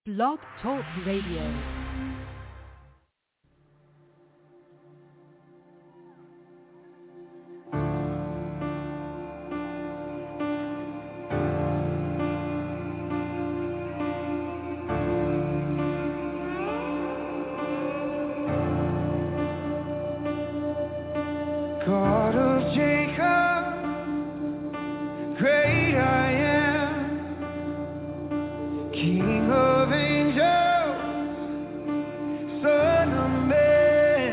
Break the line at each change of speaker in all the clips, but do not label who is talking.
Blog Talk Radio.
God of Jacob, great I am, King of angels, Son of man,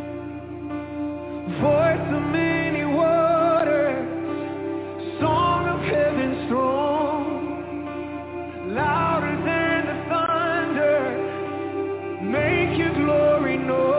voice of many waters, song of heaven's throne, louder than the thunder, make your glory known.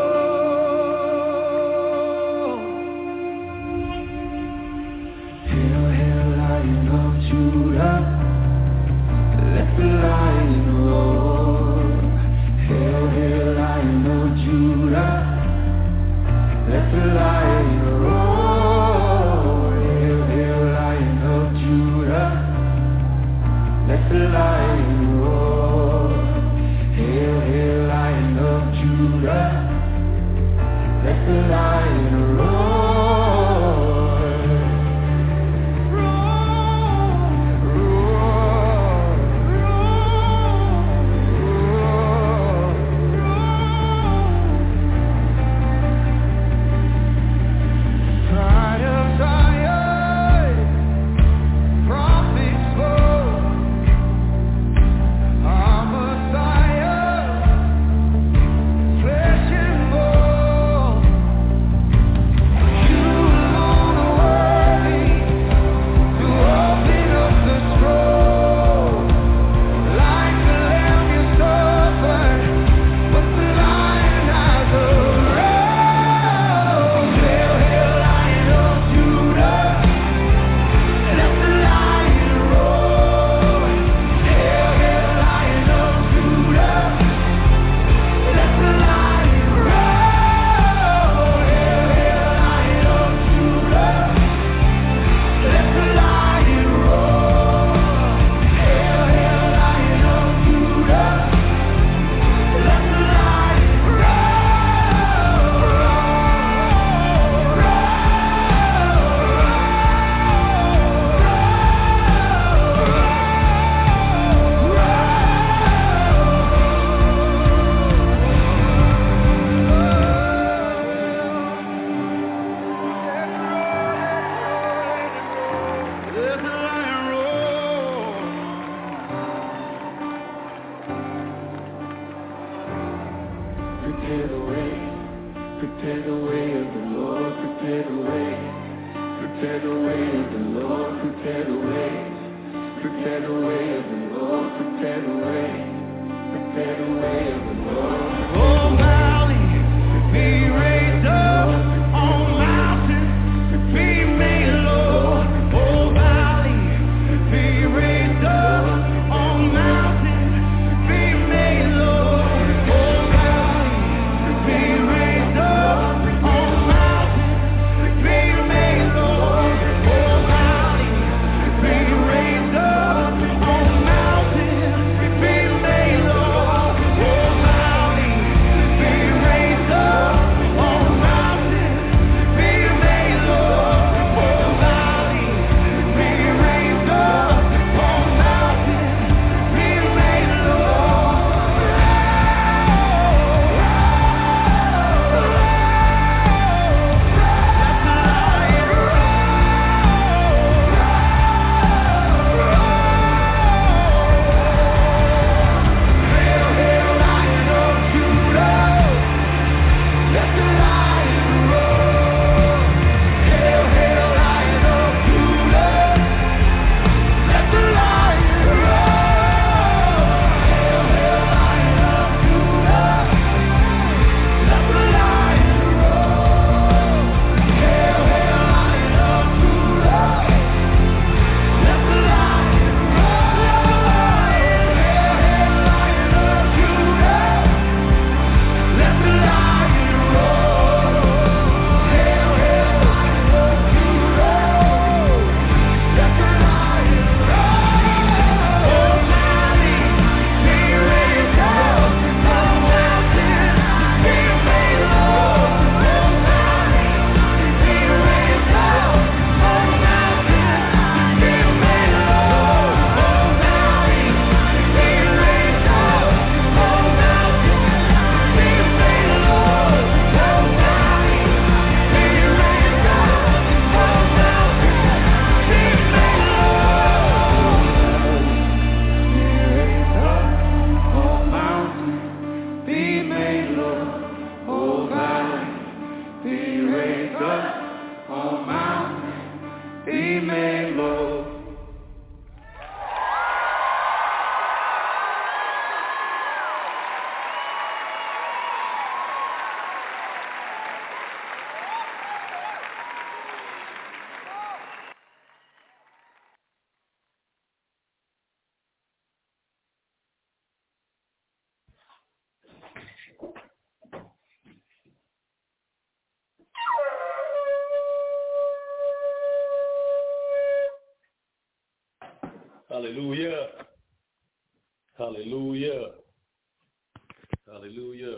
Hallelujah. Hallelujah. Hallelujah.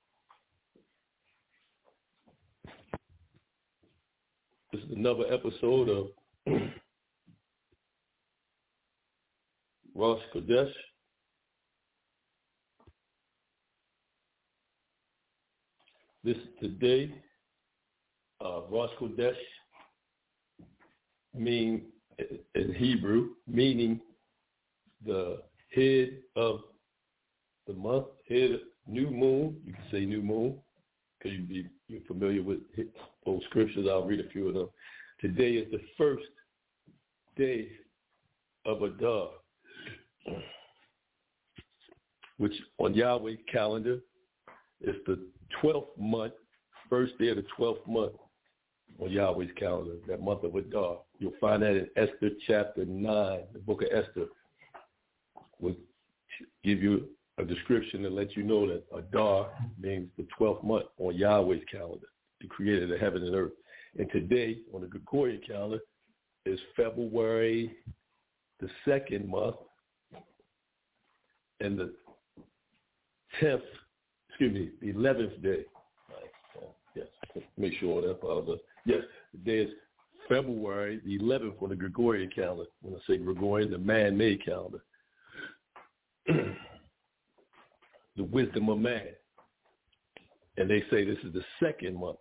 This is another episode of Rosh Kodesh. This is today. Rosh Kodesh mean in Hebrew, meaning the head of the month, head new moon. You can say new moon because you're familiar with those scriptures. I'll read a few of them. Today is the first day of Adar, which on Yahweh's calendar is the 12th month, first day of the 12th month on Yahweh's calendar, that month of Adar. You'll find that in Esther chapter 9, the book of Esther will give you a description and let you know that Adar means the 12th month on Yahweh's calendar, the creator of the heaven and earth. And today, on the Gregorian calendar, is February the 2nd month and the 11th day. Yes, make sure that's part of the, yes, today is February the 11th on the Gregorian calendar. When I say Gregorian, the man-made calendar. The wisdom of man. And they say this is the 2nd month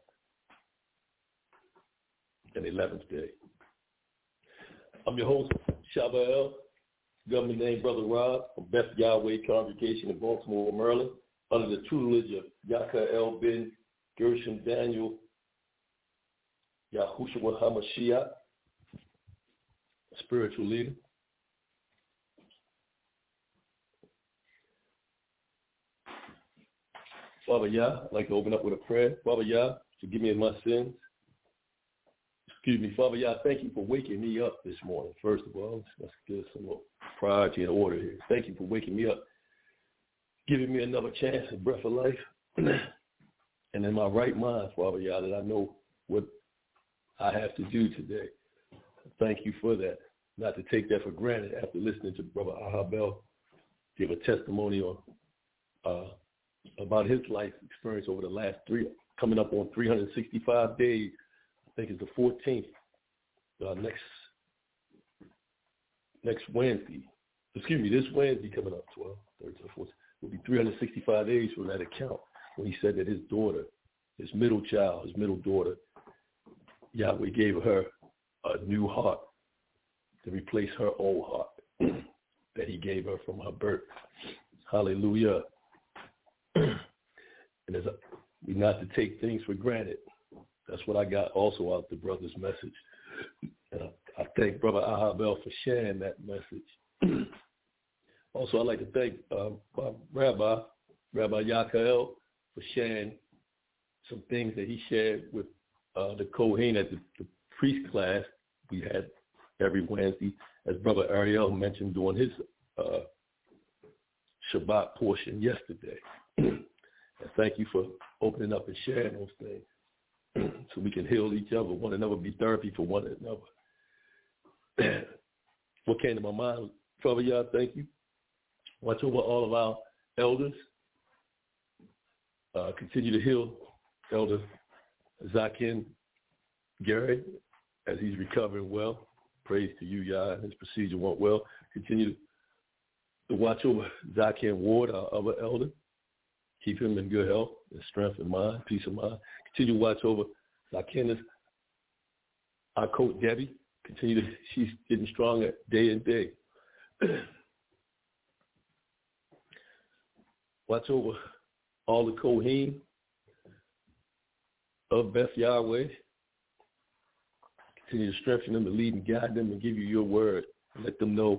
and 11th day. I'm your host, Shabael, government name Brother Rob, from Beth Yahweh Congregation in Baltimore, Maryland, under the tutelage of Yakael Ben Gershom Daniel Yahushua HaMashiach, spiritual leader. Father Yah, I'd like to open up with a prayer. Father Yah, forgive me of my sins. Excuse me, Father Yah, thank you for waking me up this morning. First of all, let's get some priority and order here. Thank you for waking me up, giving me another chance, a breath of life. And in my right mind, Father Yah, that I know what I have to do today. Thank you for that. Not to take that for granted after listening to Brother Ahabel give a testimony on about his life experience over the last coming up on 365 days. I think it's the 14th, next Wednesday. Excuse me, this Wednesday coming up, 12, 13, 14, will be 365 days from that account when he said that his daughter, his middle child, his middle daughter, Yahweh gave her a new heart to replace her old heart that he gave her from her birth. Hallelujah. And we not to take things for granted. That's what I got also out the brother's message. And I thank Brother Ahabel for sharing that message. Also, I'd like to thank Rabbi Yakael for sharing some things that he shared with the Kohen at the priest class we had every Wednesday, as Brother Ariel mentioned during his Shabbat portion yesterday. And thank you for opening up and sharing those things so we can heal each other, one another, be therapy for one another. What came to my mind, Father Yah, thank you. Watch over all of our elders. Continue to heal Elder Zakin Gary as he's recovering well. Praise to you, Yah. His procedure went well. Continue to watch over Zakin Ward, our other elder. Keep him in good health and strength and mind, peace of mind. Continue to watch over Zakin's, our coach Debbie. She's getting stronger day and day. Watch over all the Kohen of Beth Yahweh. Continue to strengthen them and lead and guide them and give you your word. And let them know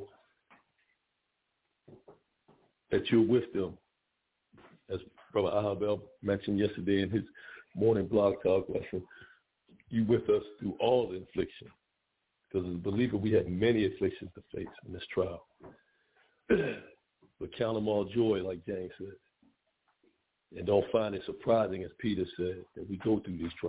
that you're with them. As Brother Ahabel mentioned yesterday in his morning blog talk lesson, you with us through all the affliction. Because as a believer, we have many afflictions to face in this trial. But count them all joy, like James said. And don't find it surprising, as Peter said, that we go through these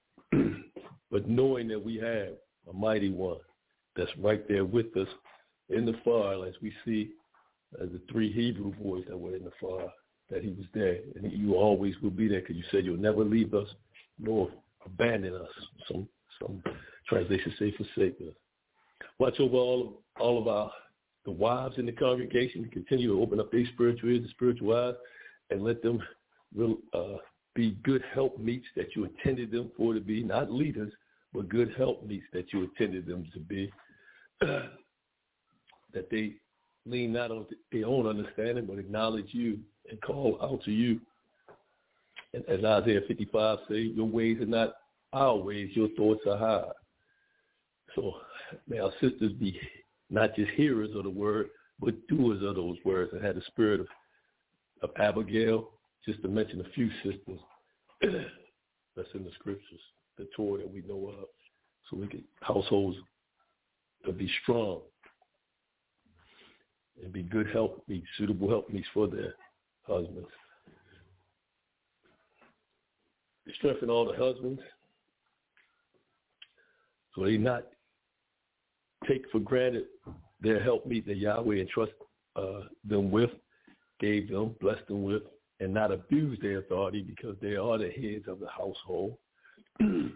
trials. But knowing that we have a mighty one that's right there with us in the fire, as we see as the 3 Hebrew boys that were in the fire, that he was there. And you always will be there because you said you'll never leave us nor abandon us. Some translations say forsake us. Watch over all of the wives in the congregation. Continue to open up their spiritual ears, the spiritual eyes, and let them be good helpmeets that you intended them for to be, not leaders, but good helpmeets that you intended them to be, that they lean not on their own understanding, but acknowledge you and call out to you. And as Isaiah 55 says, your ways are not our ways, your thoughts are high. So may our sisters be not just hearers of the word, but doers of those words, and have the spirit of Abigail, just to mention a few sisters that's in the scriptures, the Torah that we know of, so we can households to be strong and be good helpmeets, suitable helpmeets for their husbands. Strengthen all the husbands so they not take for granted their helpmeet that Yahweh entrust them with, gave them, blessed them with, and not abuse their authority because they are the heads of the household. And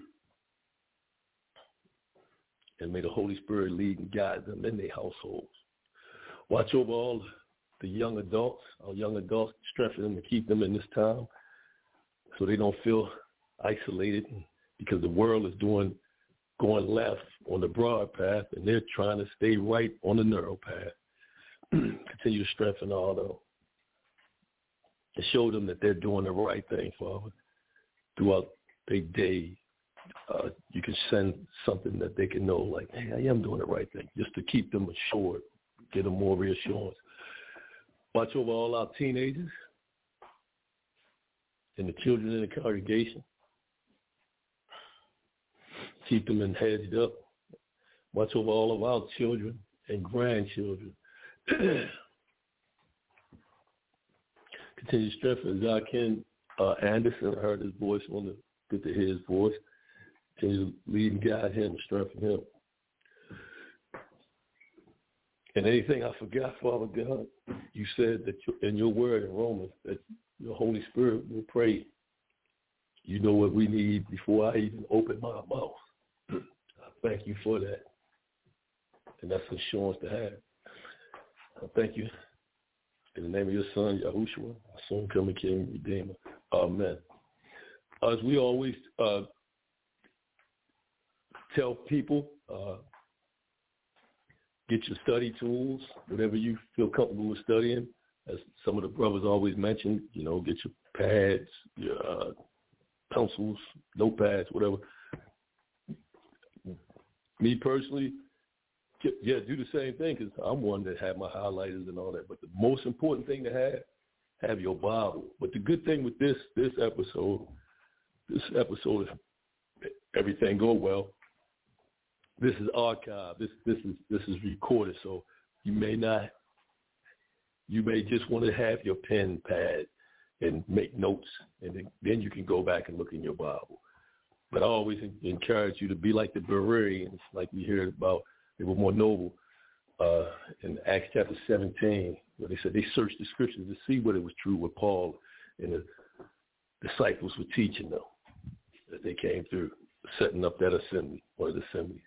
may the Holy Spirit lead and guide them in their households. Watch over all the young adults, our young adults, strengthen them and keep them in this time so they don't feel isolated because the world is going left on the broad path and they're trying to stay right on the narrow path. Continue to strengthen all of them and show them that they're doing the right thing, Father. Throughout their day, you can send something that they can know, like, hey, I am doing the right thing, just to keep them assured, give them more reassurance. Watch over all our teenagers and the children in the congregation. Keep them hedged up. Watch over all of our children and grandchildren. Continue to strengthen Zakin Anderson. I heard his voice. I want to get to hear his voice. Continue to lead and guide him and strengthen him. And anything I forgot, Father God, you said that in your word in Romans that your Holy Spirit will pray. You know what we need before I even open my mouth. I thank you for that. And that's assurance to have. I thank you. In the name of your son, Yahushua, our soon coming King, Redeemer. Amen. As we always tell people, get your study tools, whatever you feel comfortable with studying. As some of the brothers always mention, get your pads, your pencils, notepads, whatever. Me personally, do the same thing because I'm one that have my highlighters and all that. But the most important thing to have your Bible. But the good thing with this episode, if everything go well, this is archived. This is recorded. So you may just want to have your pen pad and make notes, and then you can go back and look in your Bible. But I always encourage you to be like the Bereans, like we heard about. They were more noble in Acts chapter 17, where they said they searched the scriptures to see what it was true, what Paul and the disciples were teaching them, that they came through, setting up that assembly, one of the assemblies.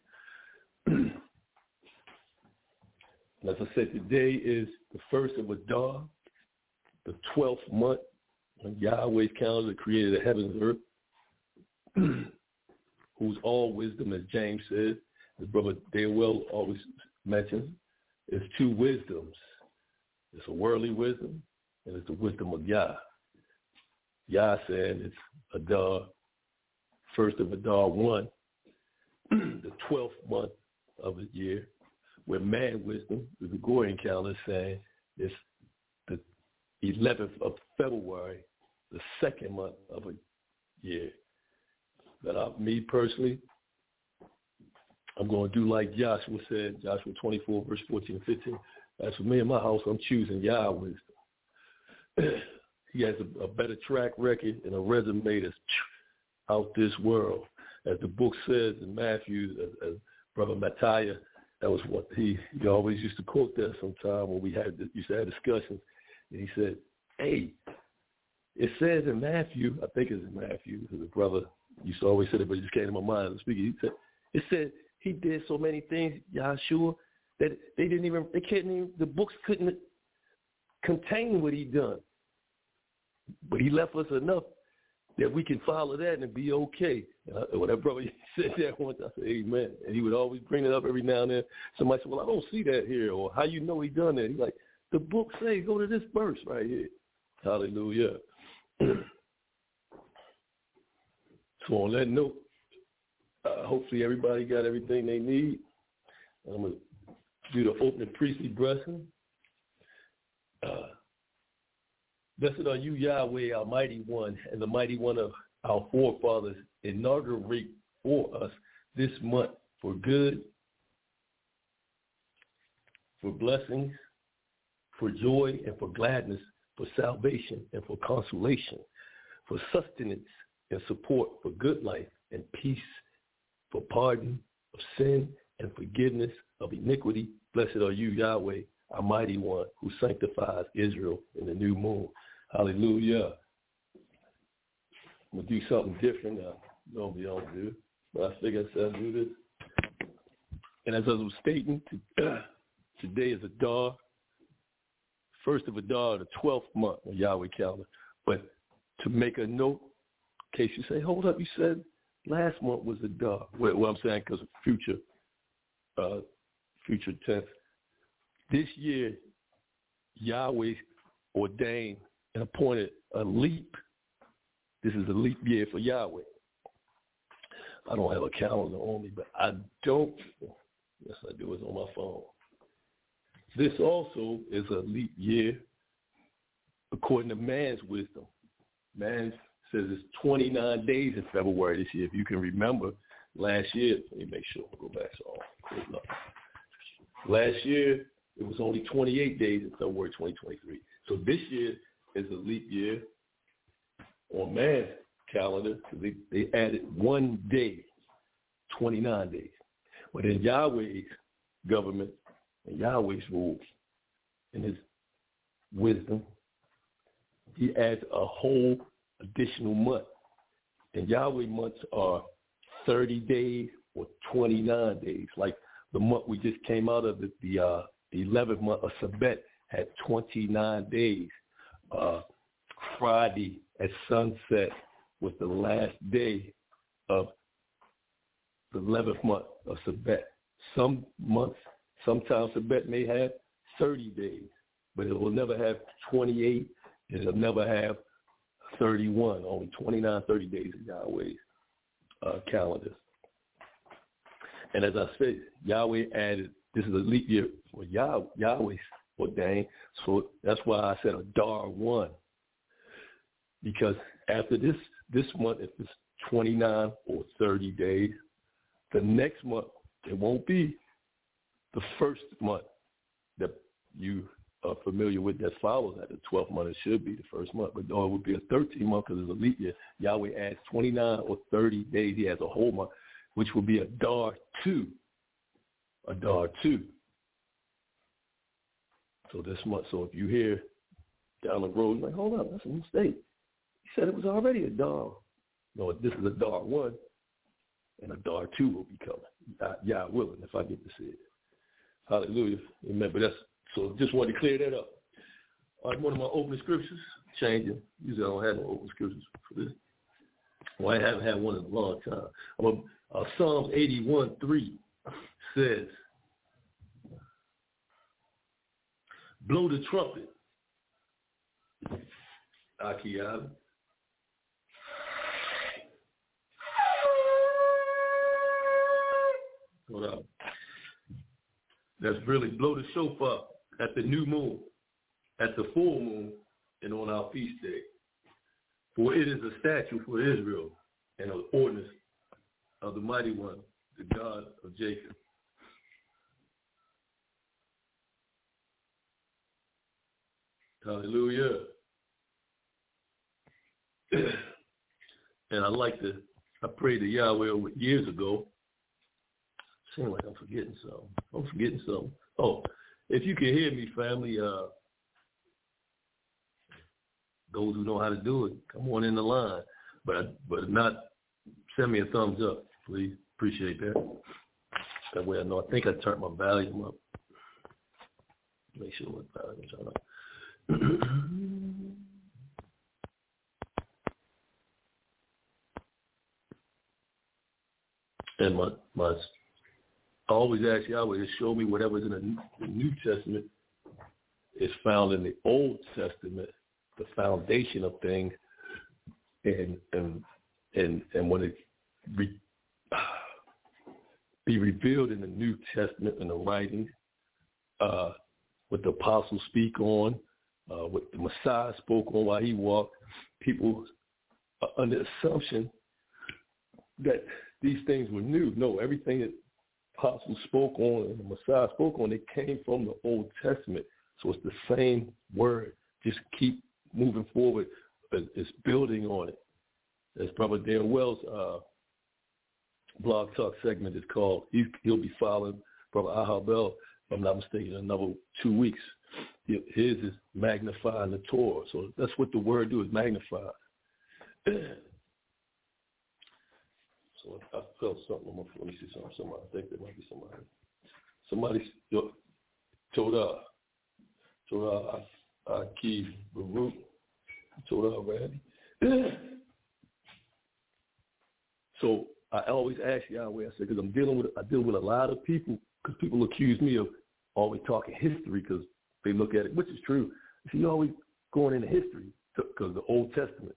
As I said, today is the first of Adar, the 12th month on Yahweh's calendar created the heavens and earth, who's all wisdom, as James says. His brother Daywell always mentions, is two wisdoms. It's a worldly wisdom, and it's the wisdom of Yah. Yah said it's Adar, first of Adar 1, the 12th month of the year, where man wisdom, the Gregorian calendar, saying it's the 11th of February, the second month of a year. But me personally, I'm going to do like Joshua said, Joshua 24, verse 14 and 15. As for me and my house, I'm choosing Yah wisdom. He has a better track record and a resume that's out this world. As the book says in Matthew, as Brother Matthias That was what he always used to quote that sometime when we used to have discussions. And he said, hey, it says in Matthew, I think it's in Matthew, the brother used to always say that, but it just came to my mind to speak. He said, it said he did so many things, Yahshua, that the books couldn't contain what he done. But he left us enough that we can follow that and be okay. When that brother said that once, I said, amen. And he would always bring it up every now and then. Somebody said, well, I don't see that here, or how you know he done that? He's like, the book says, go to this verse right here. Hallelujah. So on that note, hopefully everybody got everything they need. I'm going to do the opening priestly blessing. Blessed are you, Yahweh, our mighty one, and the mighty one of our forefathers, inaugurate for us this month for good, for blessings, for joy, and for gladness, for salvation, and for consolation, for sustenance and support, for good life and peace, for pardon of sin and forgiveness of iniquity. Blessed are you, Yahweh, our mighty one, who sanctifies Israel in the new moon. Hallelujah. I'm going to do something different now. Normally I don't do, but I figured I'd do this. And as I was stating, today is Adar, first of Adar, the 12th month of Yahweh calendar. But to make a note, in case you say, hold up, you said last month was Adar. Well, I'm saying because of future tense. This year, Yahweh ordained and appointed a leap. This is a leap year for Yahweh. I don't have a calendar on me, but I don't. Yes, I do. It's on my phone. This also is a leap year according to man's wisdom. Man says it's 29 days in February this year. If you can remember, last year, let me make sure, go back so I'll up. Last year, it was only 28 days in February 2023. So this year is a leap year on man's calendar. They added 1 day, 29 days. But in Yahweh's government and Yahweh's rules and his wisdom, he adds a whole additional month. And Yahweh months are 30 days or 29 days. Like the month we just came out of, the 11th month of Sabet had 29 days. Friday at sunset was the last day of the 11th month of Sabet. Some months, sometimes Sabet may have 30 days, but it will never have 28, and it'll never have 31, only 29, 30 days in Yahweh's calendars. And as I said, Yahweh added, this is a leap year for Yahweh's ordained, so that's why I said Adar 1. Because after this month, if it's 29 or 30 days, the next month, it won't be the first month that you are familiar with that follows that. The 12th month, it should be the first month, but no, it would be a 13th month because it's a leap year. Yahweh adds 29 or 30 days. He has a whole month, which will be Adar 2. Adar 2. So this month, so if you hear down the road, you're like, hold up, that's a mistake. He said it was already Adar. No, this is Adar 1, and Adar 2 will be coming. Yah willing, if I get to see it. Hallelujah. Amen. But so just wanted to clear that up. All right, one of my opening scriptures, changing. Usually I don't have no opening scriptures for this. Well, I haven't had one in a long time. Psalms 81:3 says, blow the trumpet, Akiyah. Hold on. That's really blow the shofar at the new moon, at the full moon, and on our feast day. For it is a statute for Israel and an ordinance of the mighty one, the God of Jacob. Hallelujah. And I prayed to Yahweh years ago, seems like I'm forgetting something. Oh, if you can hear me, family, those who know how to do it, come on in the line. But not send me a thumbs up, please. Appreciate that. That way I know. I think I turned my volume up. Make sure what volume is on. And my I always ask Yahweh to show me whatever's in the New Testament is found in the Old Testament, the foundation of things, and when it be revealed in the New Testament in the writings, what the apostles speak on, what the Messiah spoke on while he walked, people are under assumption that these things were new. No, everything that apostles spoke on and the Messiah spoke on, it came from the Old Testament. So it's the same word. Just keep moving forward. It's building on it. As Brother Dan Wells' blog talk segment is called, he'll be following Brother Aha Bell, if I'm not mistaken, in another 2 weeks. His is magnifying the Torah. So that's what the word do, is magnify. So I felt something on my phone. Let me see something. Somebody, I think there might be somebody. Somebody told Keith Baruch, told Randy. So I always ask Yahweh, I said, because I deal with a lot of people, because people accuse me of always talking history, because they look at it, which is true. See, you're always going into history, because the Old Testament.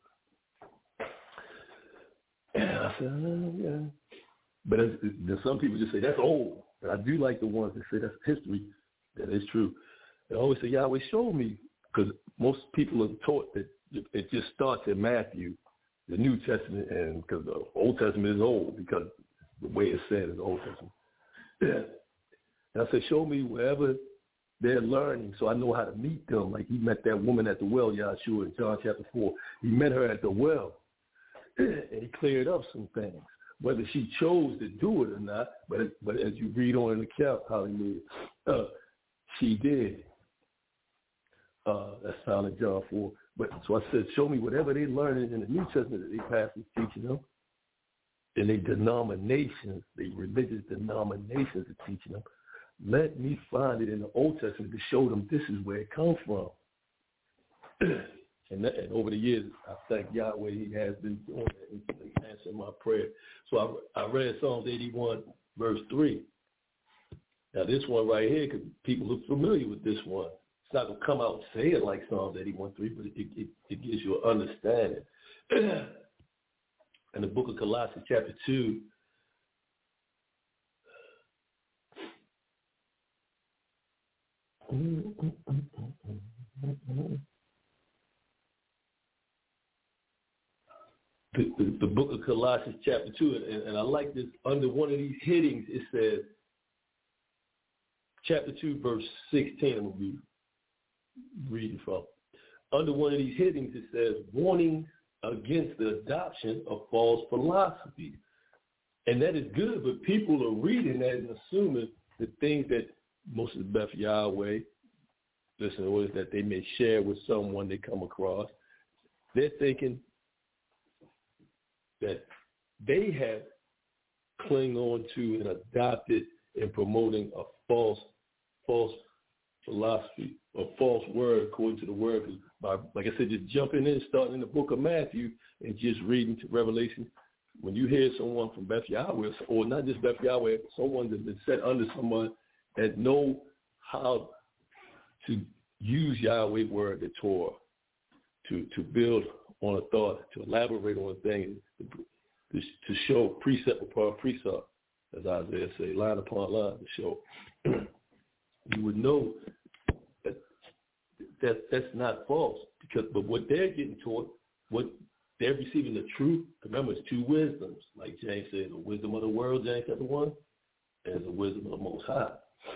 And I said, yeah. But then some people just say, that's old. But I do like the ones that say that's history. That is true. They always say, Yahweh, show me. Because most people are taught that it just starts in Matthew, the New Testament, and because the Old Testament is old, because the way it's said is Old Testament. Yeah. And I said, show me wherever they're learning so I know how to meet them. Like he met that woman at the well, Yahshua, in John chapter 4. He met her at the well. And he cleared up some things, whether she chose to do it or not. But as you read on in the account, hallelujah, she did. That's found in John 4. But so I said, show me whatever they're learning in the New Testament that they pastors teaching them, and they denominations, they religious denominations are teaching them. Let me find it in the Old Testament to show them this is where it comes from. And over the years, I thank Yahweh, he has been doing that. He answered my prayer. So I read Psalms 81, verse 3. Now, this one right here, because people are familiar with this one. It's not going to come out and say it like Psalms 81, 3, but it gives you an understanding. In the book of Colossians, chapter 2, the book of Colossians chapter 2, and I like this, under one of these headings, it says, chapter 2, verse 16, I'm going to be reading from. Under one of these headings, it says, warning against the adoption of false philosophy. And that is good, but people are reading that and assuming the things that most of the Beth Yahweh, listen, that they may share with someone they come across. They're thinking that they have clung on to and adopted in promoting a false philosophy, a false word according to the word. Like I said, just jumping in, starting in the book of Matthew and just reading to Revelation. When you hear someone from Beth Yahweh, or not just Beth Yahweh, someone that's been set under someone that know how to use Yahweh word, the Torah, to build on a thought, to elaborate on a thing, to show precept upon precept, as Isaiah say, line upon line, to show. You would know that's not false, but what they're getting taught, what they're receiving the truth. Remember, it's two wisdoms, like James said, the wisdom of the world, James chapter 1, and the wisdom of the Most High.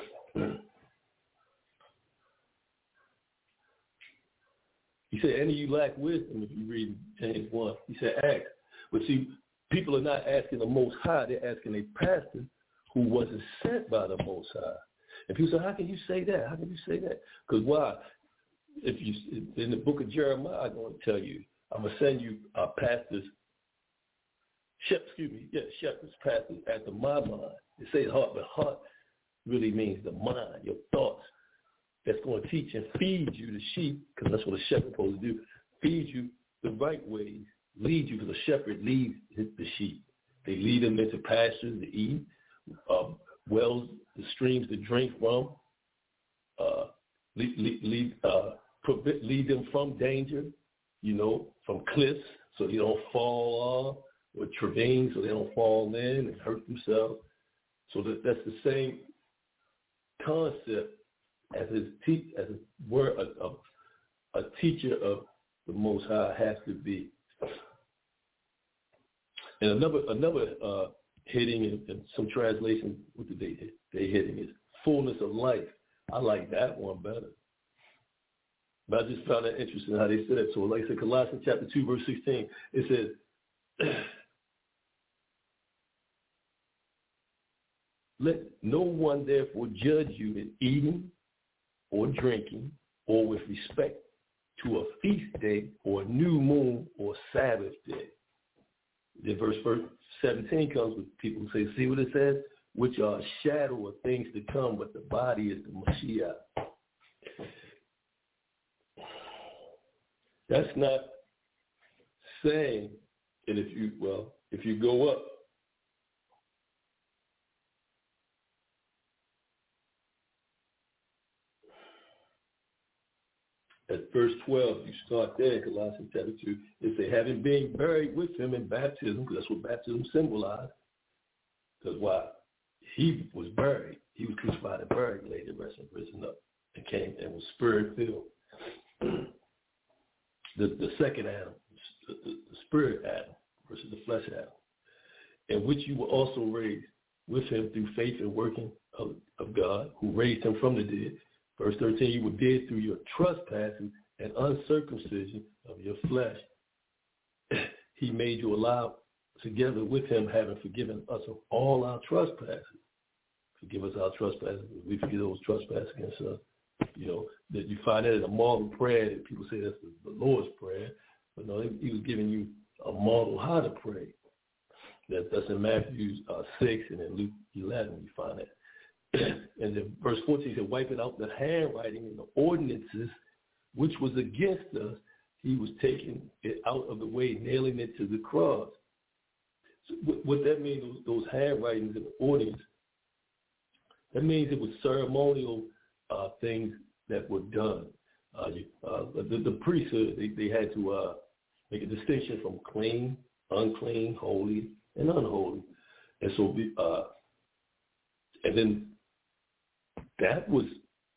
He said, any of you lack wisdom, if you read James 1. He said, ask. But see, people are not asking the Most High. They're asking a pastor who wasn't sent by the Most High. And people say, how can you say that? How can you say that? Because why? If you in the book of Jeremiah, I'm going to tell you, I'm going to send you pastors, shepherds, pastors after my mind. It says heart, but heart really means the mind, your thoughts. That's going to teach and feed you the sheep, because that's what a shepherd's supposed to do. Feed you the right ways, lead you, because a shepherd leads the sheep. They lead them into pastures to eat, wells, the streams to drink from, lead them from danger, from cliffs, so they don't fall off, or ravines, so they don't fall in and hurt themselves. So that's the same concept as a teacher of the Most High has to be. And another heading in some translations, what did they heading is fullness of life. I like that one better. But I just found that interesting how they said it. So like I said, Colossians chapter 2, verse 16, it says, let no one therefore judge you in eating or drinking or with respect to a feast day or a new moon or Sabbath day. Then verse 17 comes with people who say, see what it says? Which are a shadow of things to come, but the body is the Mashiach. That's not saying, and if you go up, at verse 12, you start there in Colossians chapter 2, it says, having been buried with him in baptism, because that's what baptism symbolized. Because why? He was buried. He was crucified and buried, later risen up, and came and was spirit-filled. The second Adam, the spirit Adam versus the flesh Adam, in which you were also raised with him through faith and working of God, who raised him from the dead. Verse 13, you were dead through your trespasses and uncircumcision of your flesh. He made you alive together with him, having forgiven us of all our trespasses. Forgive us our trespasses. We forgive those trespasses against us. That you find that in a model prayer that people say that's the Lord's Prayer. But no, he was giving you a model how to pray. That's in Matthew 6 and in Luke 11 you find that. And then verse 14 said, wiping out the handwriting and the ordinances which was against us, he was taking it out of the way, nailing it to the cross. So what that means, those handwritings and the ordinances, that means it was ceremonial things that were done. The priesthood, they had to make a distinction from clean, unclean, holy, and unholy. And so, and then that was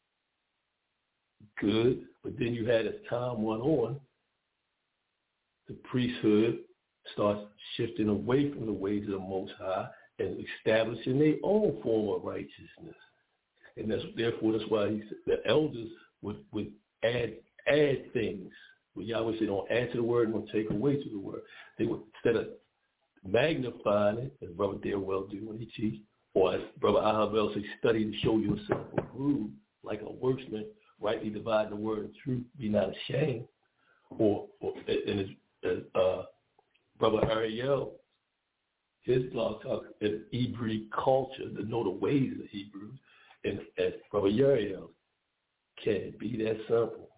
good, but then you had, as time went on, the priesthood starts shifting away from the ways of the Most High and establishing their own form of righteousness. And that's why he said the elders would add things. When Yahweh said, don't add to the word, don't take away to the word. They would, instead of magnifying it, as Brother Darewell do when he teaches, or as Brother Ahabel says, study to show yourself approved, like a workman, rightly dividing the word of truth, be not ashamed. And as Brother Ariel, his blog talks in Hebrew culture, to know the ways of the Hebrews, and as Brother Uriel, can it be that simple?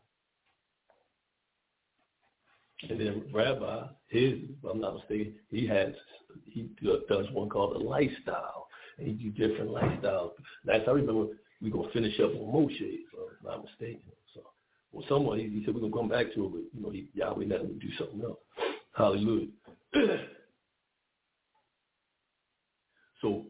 And then Rabbi, if I'm not mistaken, he does one called a lifestyle. And he do different lifestyles. Last I remember, we're going to finish up on Moshe, if I'm not mistaken. So, well, someone, he said we're going to come back to it, but, Yahweh let him do something else. Hallelujah. So,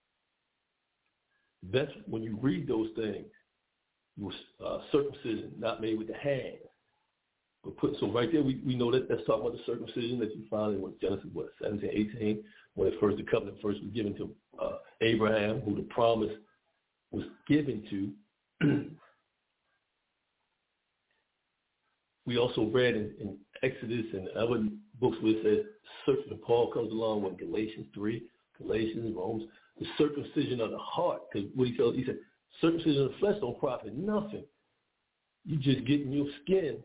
that's when you read those things, circumcision not made with the hands. So right there, we know that that's talking about the circumcision that you find in Genesis 17, 18, when the covenant first was given to Abraham, who the promise was given to. We also read in Exodus and other books where it says, when Paul comes along with Galatians 3, Galatians, Romans, the circumcision of the heart. Because what he said, circumcision of the flesh don't profit nothing. You just getting your skin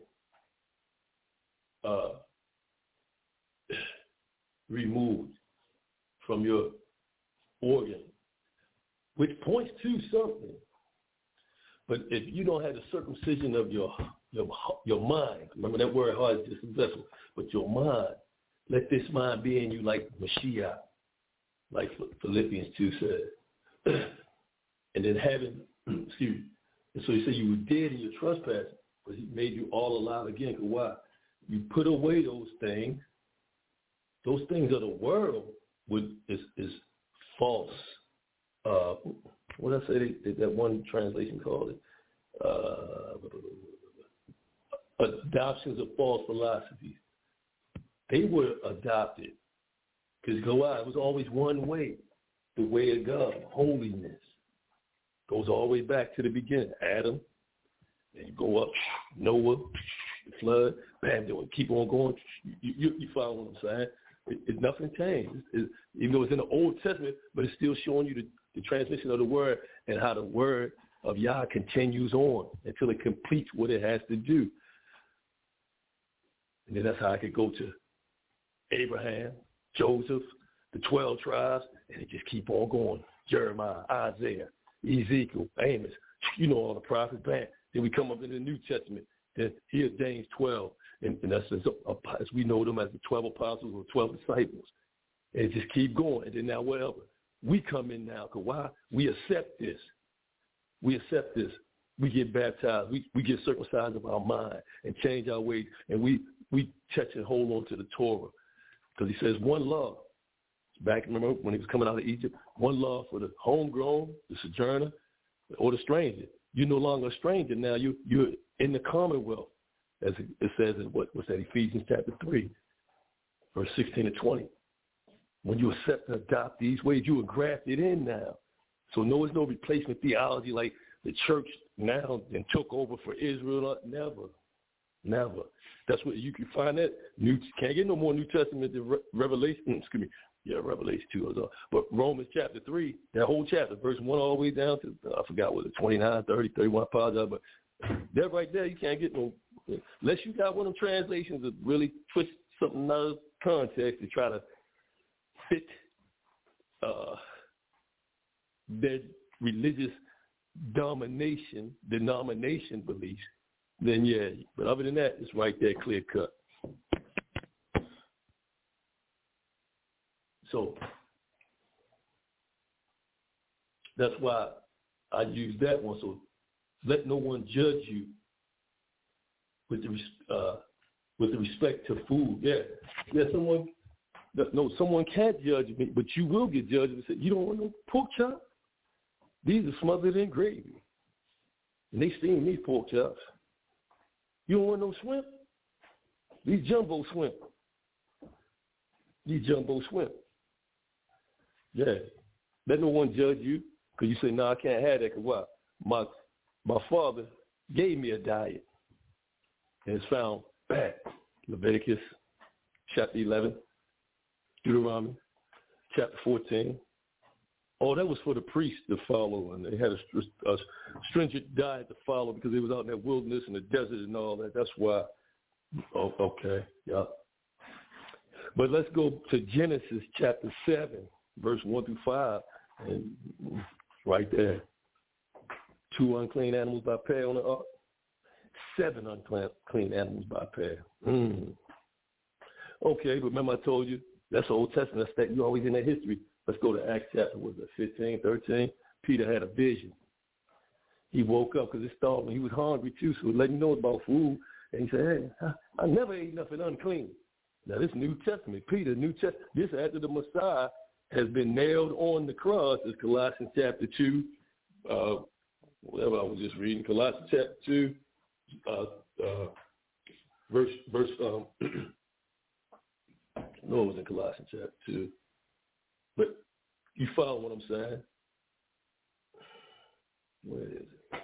removed from your organ, which points to something. But if you don't have the circumcision of your mind, remember that word heart is just a vessel, but your mind, let this mind be in you like Mashiach, like Philippians 2 says. And then having, excuse me, and so he said you were dead in your trespass, but he made you all alive again. Because why? You put away those things. Those things of the world is false. What did I say that one translation called it? Adoptions of false philosophies. They were adopted because it was always one way, the way of God, holiness. Goes all the way back to the beginning, Adam. Then you go up, Noah, the flood, bam, they would keep on going. You follow what I'm saying? Nothing changed. Even though it's in the Old Testament, but it's still showing you the transmission of the word and how the word of Yah continues on until it completes what it has to do. And then that's how I could go to Abraham, Joseph, the 12 tribes, and it just keep on going. Jeremiah, Isaiah, Ezekiel, Amos, you know all the prophets, bam. Then we come up in the New Testament. Then here's James 12, and that's as we know them as the 12 apostles or 12 disciples. And it just keep going. And then now whatever. We come in now, because why? We accept this. We accept this. We get baptized. We get circumcised of our mind and change our ways. And we touch and hold on to the Torah. Because he says one love. Back, remember, when he was coming out of Egypt, one love for the homegrown, the sojourner, or the stranger. You're no longer a stranger now. You're in the commonwealth, as it says in what's that, Ephesians chapter 3, verse 16 to 20. When you accept and adopt these ways, you are grafted in now. So there's no replacement theology like the church now and took over for Israel. Never. That's what you can find that. Can't get no more New Testament than Revelation. Revelation 2. But Romans chapter 3, that whole chapter, verse 1 all the way down to, I forgot, was it 29, 30, 31, I apologize, but that right there, you can't get no, unless you got one of them translations that really twist something out of context to try to fit their religious denomination beliefs, then yeah. But other than that, it's right there, clear cut. So that's why I use that one. So let no one judge you with the respect to food. Yeah. Someone can't judge me, but you will get judged and say, you don't want no pork chop? These are smothered in gravy, and they steam these pork chops. You don't want no shrimp? These jumbo shrimp. Yeah. Let no one judge you because you say, no, I can't have that because why? My father gave me a diet. And it's found back. Leviticus chapter 11, Deuteronomy chapter 14. Oh, that was for the priests to follow, and they had a stringent diet to follow because they was out in that wilderness and the desert and all that. That's why. Oh, okay, yeah. But let's go to Genesis chapter 7, verse 1 through 5, and right there. 2 unclean animals by pair on the ark. 7 unclean animals by pair. Okay, but remember I told you, that's the Old Testament. That's that. You're always in that history. Let's go to Acts chapter, 15, 13. Peter had a vision. He woke up because it starved him. He was hungry too, so letting you know about food. And he said, hey, I never ate nothing unclean. Now, this New Testament, Peter, New Testament, this after the Messiah has been nailed on the cross, is Colossians chapter 2, whatever I was just reading, Colossians chapter 2, verse no, it was in Colossians chapter 2. But you follow what I'm saying? Where is it?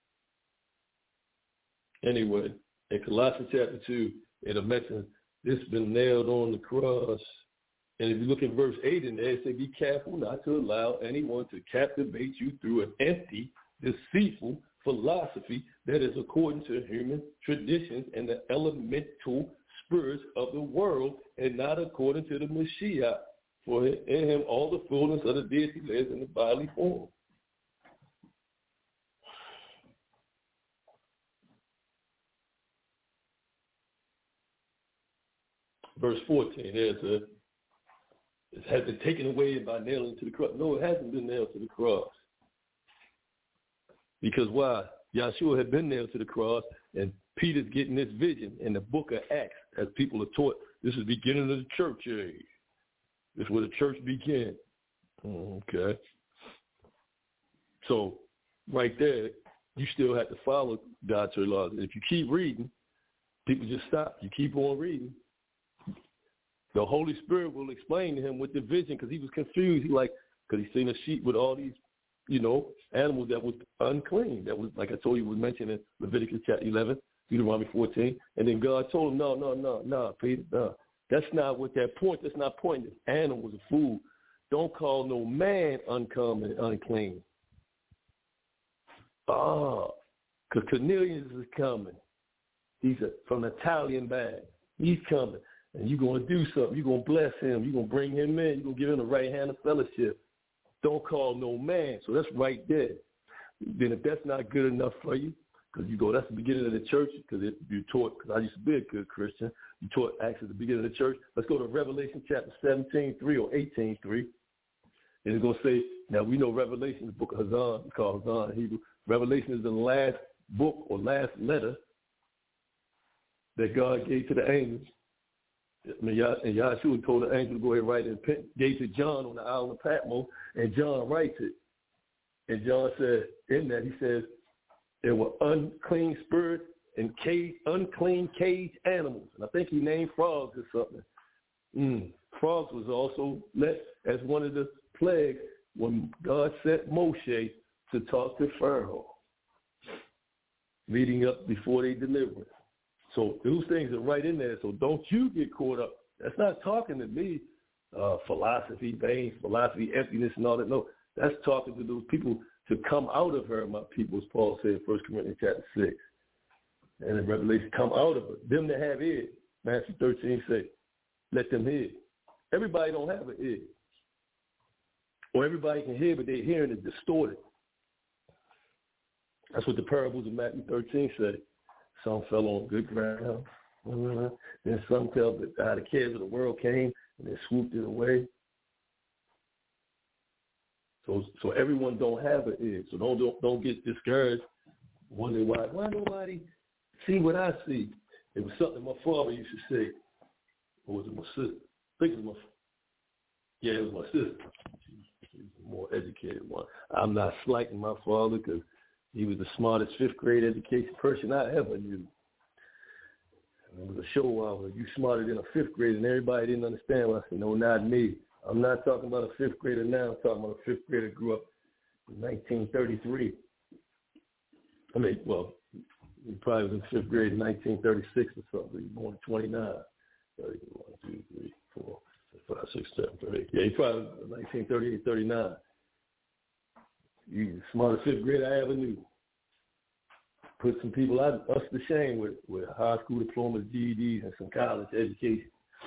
Anyway, in Colossians chapter 2, it'll mention this been nailed on the cross, And if you look at verse 8 in there, it says, be careful not to allow anyone to captivate you through an empty, deceitful philosophy that is according to human traditions and the elemental spirits of the world, and not according to the Mashiach. For in him all the fullness of the deity lives in the bodily form. Verse 14, it has been taken away by nailing to the cross. No, it hasn't been nailed to the cross. Because why? Yahshua had been nailed to the cross, and Peter's getting this vision in the book of Acts, as people are taught. This is the beginning of the church age. This is where the church began. Okay. So right there, you still have to follow dietary laws. And if you keep reading, people just stop. You keep on reading. The Holy Spirit will explain to him with the vision, because he was confused. Because he seen a sheep with all these, animals that was unclean. That was, like I told you, was mentioned in Leviticus chapter 11, Deuteronomy 14. And then God told him, no, Peter, no. That's not what that point. That's not pointing. Animals are food. Don't call no man uncommon and unclean. Because Cornelius is coming. He's from the Italian bag. He's coming. And you're going to do something. You're going to bless him. You're going to bring him in. You're going to give him the right hand of fellowship. Don't call no man. So that's right there. Then if that's not good enough for you, because that's the beginning of the church, because you taught, because I used to be a good Christian, you taught Acts at the beginning of the church. Let's go to Revelation chapter 17:3 or 18:3. And it's going to say, now we know Revelation, the book of Hazan, it's called Hazan in Hebrew. Revelation is the last book or last letter that God gave to the angels. And Yahshua told the angel to go ahead and write it, gave to John on the island of Patmos, and John writes it. And John said, in that, he says, there were unclean spirits and unclean caged animals. And I think he named frogs or something. Frogs was also let as one of the plagues when God sent Moshe to talk to Pharaoh, leading up before they delivered. So those things are right in there. So don't you get caught up. That's not talking to me, philosophy, vain philosophy, emptiness, and all that. No, that's talking to those people to come out of her, my people, as Paul said in 1 Corinthians chapter 6. And in Revelation, come out of her. Them that have ears, Matthew 13 say, let them hear. Everybody don't have an ear. Or everybody can hear, but their hearing is distorted. That's what the parables of Matthew 13 say. Some fell on good ground. Then some fell, but the cares of the world came and they swooped it away. So everyone don't have an ear. So don't get discouraged. Wondering why nobody see what I see. It was something my father used to say. Or was it my sister? I think it was it was my sister. She's a more educated one. I'm not slighting my father because he was the smartest fifth grade education person I ever knew. And it was a show where you smarter than a fifth grader, and everybody didn't understand. Well, I said, no, not me. I'm not talking about a fifth grader now. I'm talking about a fifth grader who grew up in 1933. I mean, well, he probably was in fifth grade in 1936 or something. He was born in 29. 1, 2, 3, 4, 5, 6, 7, 8. Yeah, he probably was 1938, 39. He's the smartest fifth grader I ever knew. Put some people us to shame with high school diplomas, GEDs, and some college education.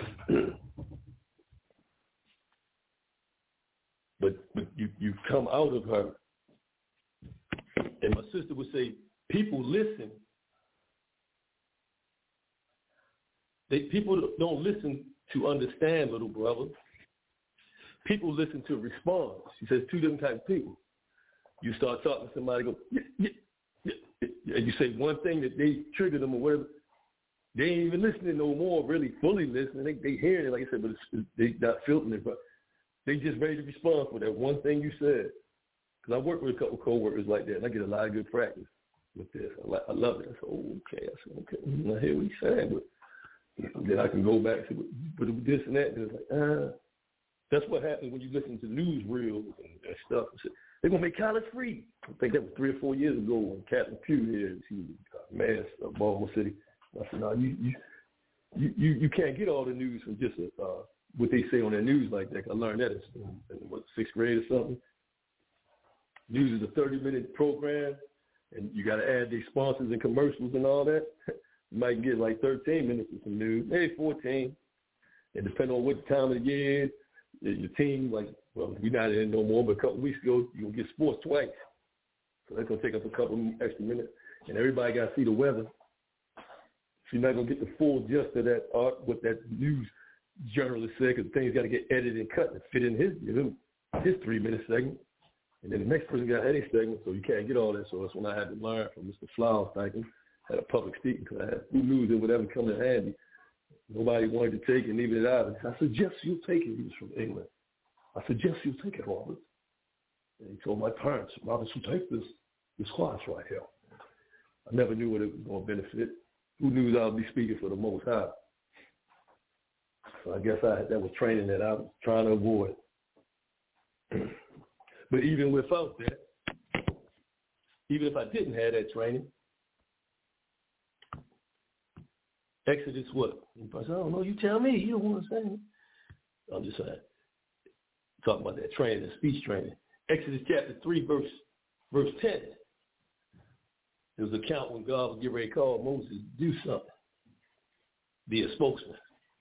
But you come out of her. And my sister would say, people listen. People don't listen to understand, little brother. People listen to respond. She says two different types of people. You start talking to somebody, go, yeah, and you say one thing that they trigger them or whatever. They ain't even listening no more, really fully listening. They hearing it, like I said, but they not filtering it. But they just ready to respond for that one thing you said. Because I work with a couple of coworkers like that, and I get a lot of good practice with this. I love it. I said, oh, okay. I said, okay, I hear what you're saying, but then I can go back to this and that. And it's like, that's what happens when you listen to newsreels and stuff. They're going to make college free. I think that was 3 or 4 years ago when Captain Pugh here, he was mayor of Baltimore City. I said, no, you can't get all the news from just what they say on their news like that. I learned that in what, 6th grade or something. News is a 30-minute program, and you got to add the sponsors and commercials and all that. You might get like 13 minutes of some news, maybe 14. And depending on what time of the year, your team, like, well, we're not in no more, but a couple of weeks ago, you'll get sports twice. So that's going to take up a couple extra minutes. And everybody got to see the weather. So you're not going to get the full gist of that art, what that news journalist said, because things got to get edited and cut to fit in his 3-minute segment. And then the next person got any segment, so you can't get all that. So that's when I had to learn from Mr. Flowers, thinking, had a public speaking class. Who knew that would ever come in handy? Nobody wanted to take it, leave it out. I suggest you take it. He was from England. I suggest you take it, Robert. And he told my parents, Robert, you take this class right here. I never knew what it was going to benefit. Who knew I would be speaking for the Most High? So I guess that was training that I was trying to avoid. But even without that, even if I didn't have that training, Exodus what? I said, I don't know, you tell me. You don't want to say it. I'm just saying. Talking about that training, speech training. Exodus chapter 3, verse 10. There was an account when God was getting ready to call Moses to do something. Be a spokesman.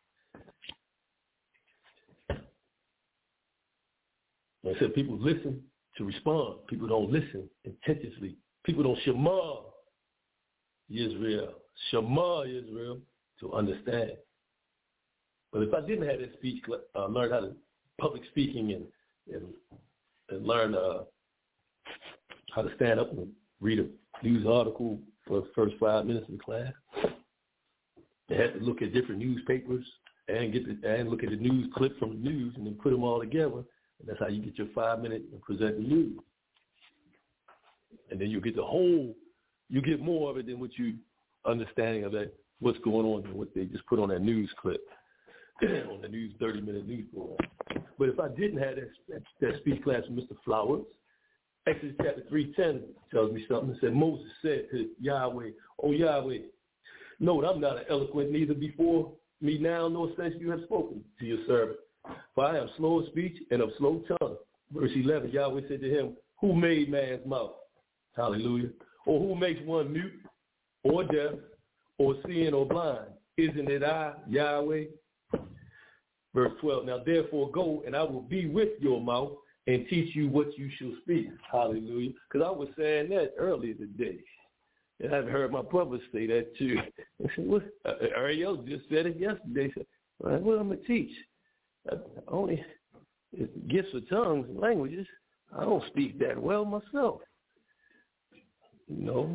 I said people listen to respond. People don't listen intentionally. People don't shema Israel. Shema Israel to understand. But if I didn't have that speech, learn how to public speaking and learn how to stand up and read a news article for the first 5 minutes of the class, I had to look at different newspapers and look at the news clip from the news and then put them all together. And that's how you get your 5 minutes and present the news. And then you get you get more of it than what you understanding of that, what's going on and what they just put on that news clip, on the news 30-minute news program. But if I didn't have that speech class with Mr. Flowers, Exodus chapter 3:10 tells me something. It said, Moses said to Yahweh, "O Yahweh, note, I'm not eloquent, neither before me now, nor since you have spoken to your servant. For I am slow of speech and of slow tongue." Verse 11, Yahweh said to him, "Who made man's mouth?" Hallelujah. "Or who makes one mute or deaf or seeing or blind? Isn't it I, Yahweh?" Verse 12, "Now therefore go, and I will be with your mouth and teach you what you shall speak." Hallelujah. Because I was saying that earlier today. And I've heard my brother say that too. I said, what? Ariel just said it yesterday. He said, well, what I'm going to teach? Only gifts of tongues and languages. I don't speak that well myself. You know,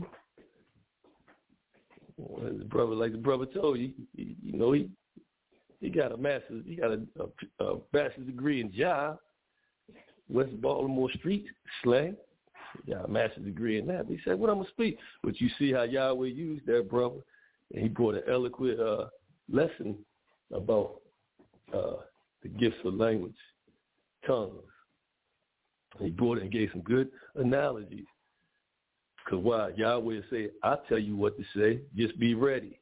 the brother, like the brother told you, he got a master's, he got a bachelor's degree in jive, West Baltimore street slang. He got a master's degree in that. He said, "What I'm gonna speak?" But you see how Yahweh used that brother, and he brought an eloquent lesson about the gifts of language, tongues. He brought it and gave some good analogies. Because why? Yahweh said, "I'll tell you what to say. Just be ready."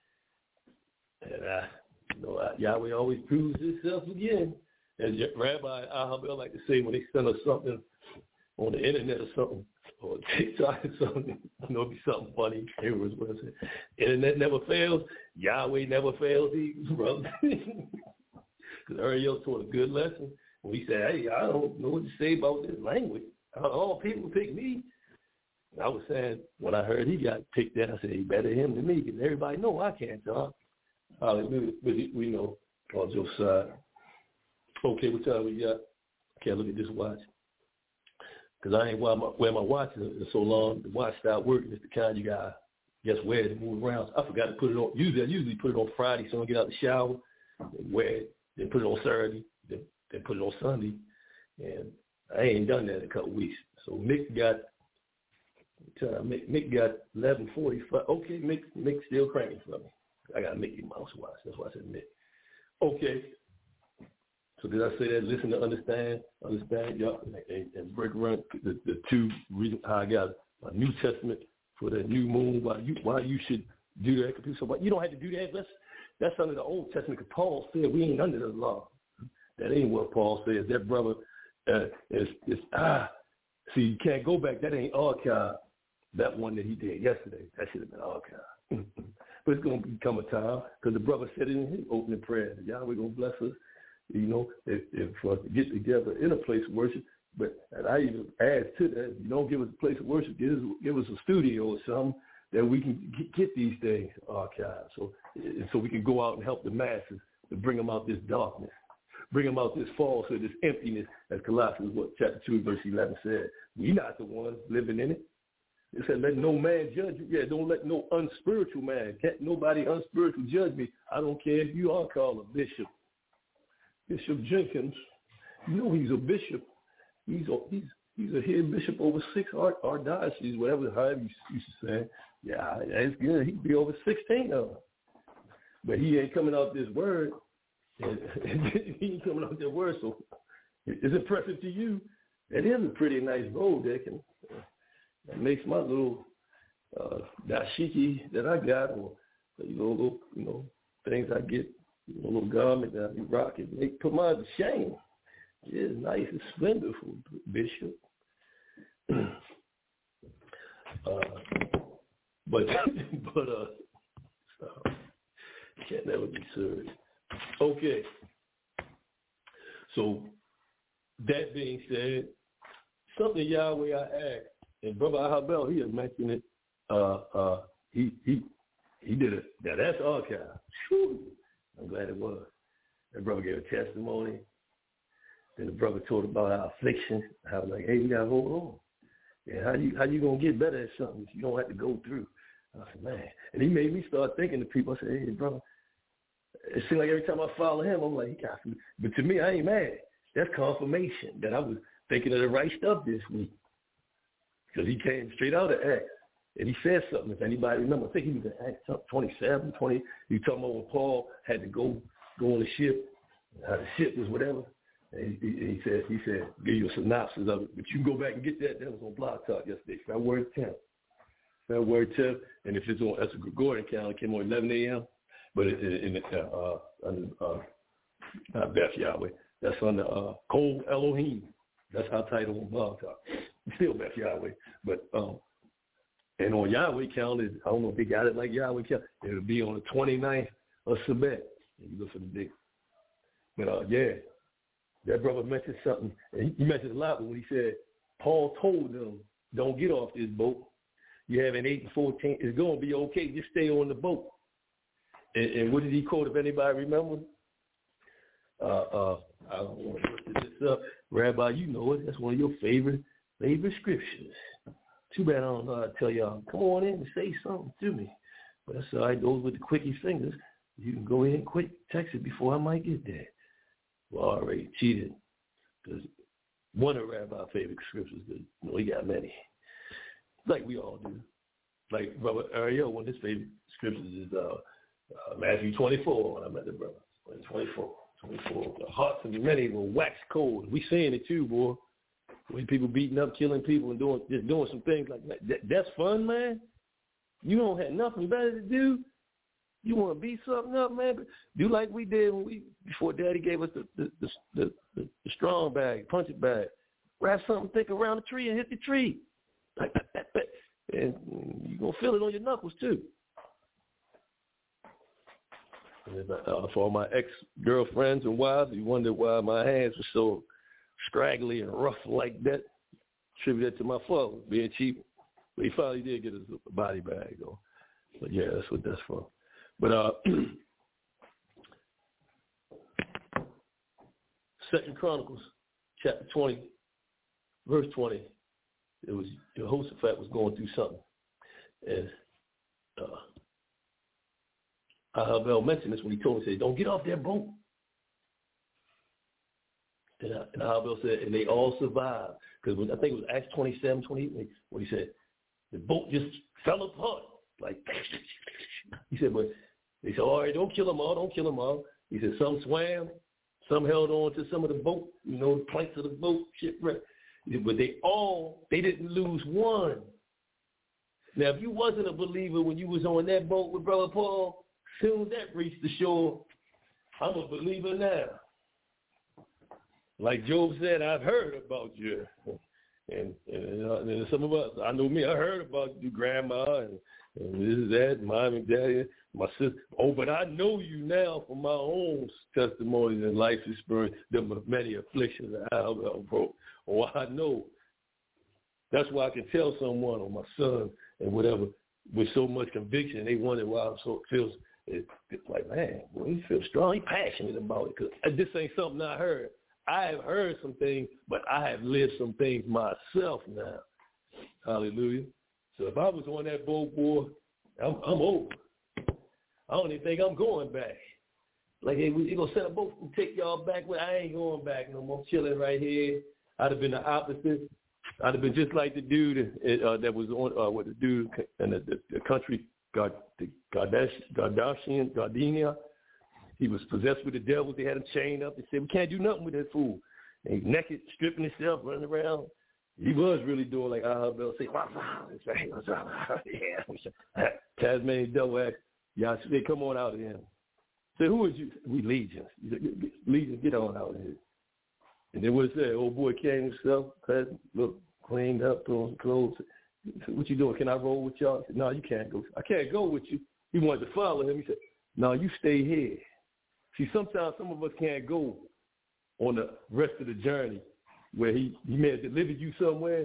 And Yahweh always proves himself again. As Rabbi Ahabel like to say when they send us something on the internet or something, or TikTok or something, it'll be something funny. Here was what I said. Internet never fails. Yahweh never fails either, brother. Because Ariel taught a good lesson. When he said, "Hey, I don't know what to say about this language. All people pick me." And I was saying, when I heard he got picked at, I said, "He better him than me," because everybody know I can't talk. Hallelujah. But we know on your side. Okay, what time we got? Can't look at this watch. Because I ain't wear my watch in so long. The watch stopped working. It's the kind you got to just wear it and move around. So I forgot to put it on. I usually put it on Friday so I get out the shower and wear it. Then put it on Saturday. Then put it on Sunday. And I ain't done that in a couple weeks. So Mick got 11:45. Okay, Mick still cranking for me. I got a Mickey Mouse watch. That's why I said Mick. Okay. So did I say that? Listen to understand, y'all, and break around the two reasons how I got a New Testament for the new moon. Why you should do that? So you don't have to do that. That's under the Old Testament. Because Paul said we ain't under the law. That ain't what Paul says. That brother is see, you can't go back. That ain't archived. That one that he did yesterday, that should have been archived. But it's going to become a time, because the brother said it in his opening prayer, that Yahweh going to bless us, if for us to get together in a place of worship. But and I even add to that, if you don't give us a place of worship, give us a studio or something that we can get these things archived, so we can go out and help the masses to bring them out this darkness, bring them out this falsehood, this emptiness, as Colossians chapter 2, verse 11 said. We're not the ones living in it. It said, let no man judge you. Yeah, don't let no unspiritual man, can't nobody unspiritual judge me. I don't care if you are called a bishop. Bishop Jenkins, he's a bishop. He's a head bishop over 6 archdiocese, whatever, however you used to say. Yeah, that's good. He'd be over 16 of them. But he ain't coming out this word. He ain't coming out that word, so it's impressive to you. That is a pretty nice robe that makes my little dashiki that I got, or little things I get, little garment that I be rocking. They put mine to shame. It's nice and splendid for Bishop. But can't never be serious. Okay. So that being said, something Yahweh I asked, and Brother Ahabel, he had mentioned it. He did it. Now that's archive. Whew. I'm glad it was. That brother gave a testimony. Then the brother told about our affliction. I was like, hey, we gotta hold on. Yeah, how you gonna get better at something if you don't have to go through? I said, man. And he made me start thinking to people. I said, hey, brother, it seemed like every time I follow him, I'm like, he got me. But to me, I ain't mad. That's confirmation that I was thinking of the right stuff this week. Because he came straight out of Acts. And he said something, if anybody remember, I think he was in Acts 27, 20. He was talking about when Paul had to go on the ship, how the ship was whatever. And he said, give you a synopsis of it. But you can go back and get that. That was on Blog Talk yesterday. February 10th. February 10th. And if it's on, that's a Gregorian calendar, it came on 11 a.m. But not Beth Yahweh. That's under Kol Elohim. That's how title on Blog Talk. Still Beth Yahweh. But, and on Yahweh calendar, I don't know if they got it like Yahweh calendar. It'll be on the 29th of Sabbath. You look for the date. But, yeah. That brother mentioned something, and he mentioned a lot, but when he said, Paul told them, don't get off this boat. You have an 8 and 14. It's going to be okay. Just stay on the boat. And what did he quote, if anybody remembers? I don't want to look this up. Rabbi, you know it. That's one of your favorite scriptures. Too bad I don't know how to tell y'all, come on in and say something to me. But that's all right. Those with the quickie fingers, you can go in and quick text it before I might get there. Well, I already cheated, because one of Rabbi's favorite scriptures, he got many, like we all do. Like Brother Ariel, one of his favorite scriptures is Matthew 24, when I met the brother. 24. The hearts of many will wax cold. We seeing it too, boy. When people beating up, killing people, and doing some things like that. That's fun, man. You don't have nothing better to do. You want to beat something up, man? Do like we did before Daddy gave us the strong bag, punch it bag. Wrap something thick around the tree and hit the tree. Like that. And you're going to feel it on your knuckles, too. And for all my ex-girlfriends and wives, you wonder why my hands were so scraggly and rough like that. Attribute that to my father being cheap. But he finally did get us a body bag, though. But, yeah, that's what that's for. But 2 Chronicles, chapter 20, verse 20, it was Jehoshaphat was going through something. And Ahabel mentioned this when he told me, he said, don't get off that boat. And Ahabel said, and they all survived. Because I think it was Acts 27, 28, when he said, the boat just fell apart. Like, he said, but they said, all right, don't kill them all. He said, some swam, some held on to some of the boat, the planks of the boat, shipwreck. But they didn't lose one. Now, if you wasn't a believer when you was on that boat with Brother Paul, as soon as that reached the shore, I'm a believer now. like Job said, I've heard about you. And some of us, I know me, I heard about you, Grandma, and this is that, Mom and Daddy, my sister. Oh, but I know you now from my own testimonies and life experience, the many afflictions that I have broke. Oh, I know. That's why I can tell someone or my son and whatever with so much conviction. They wonder why I'm so feels. It's like, man, well, he feels strong. He passionate about it because this ain't something I heard. I have heard some things, but I have lived some things myself now. Hallelujah. So if I was on that boat, boy, I'm over. I don't even think I'm going back. Like, hey, we going to set a boat and take y'all back. Well, I ain't going back no more. I'm chilling right here. I'd have been the opposite. I'd have been just like the dude that was on with the dude in the country, Gardenia. He was possessed with the devil. They had him chained up. They said, we can't do nothing with that fool. And he's naked, stripping himself, running around. He was really doing like Bell say, yeah. Tasmanian devil asked, y'all said, come on out of here. Said, who is you? We Legions. Legions, get on out of here. And then what it said, old boy came himself, look, cleaned up, put on some clothes. Said, what you doing? Can I roll with y'all? I said, no, you can't go. I can't go with you. He wanted to follow him. He said, no, you stay here. See, sometimes some of us can't go on the rest of the journey where he may have delivered you somewhere.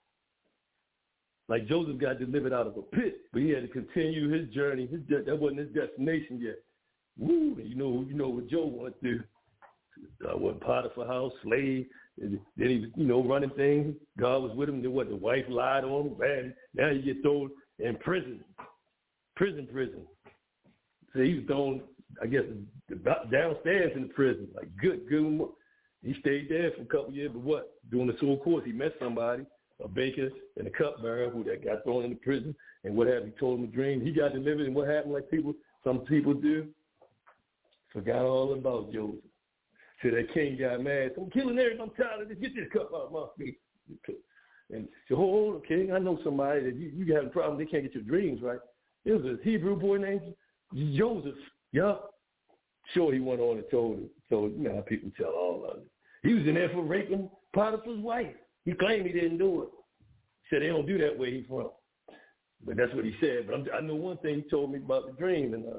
Like Joseph got delivered out of a pit, but he had to continue his journey. That wasn't his destination yet. Woo! You know what Job went through. What Potiphar house, slave. Then he was, running things. God was with him. Then what? The wife lied on him. Man, now he gets thrown in prison. Prison. So he was thrown, I guess, downstairs in the prison. Like good. He stayed there for a couple of years, but what? During the soul course, he met somebody, a baker and a cupbearer who that got thrown into prison, and what happened? He told him a dream. He got delivered, and what happened? Like some people do, forgot all about Joseph. So that king got mad. I'm killing everything. I'm tired of this. Get this cup out of my face. And so, hold on, king. I know somebody that you have a problem. They can't get your dreams right. It was a Hebrew boy named Joseph. Yup. Sure, he went on and told him. So, how people tell all of it. He was in there for raping Potiphar's wife. He claimed he didn't do it. He said they don't do that where he's from. But that's what he said. But I know one thing he told me about the dream. And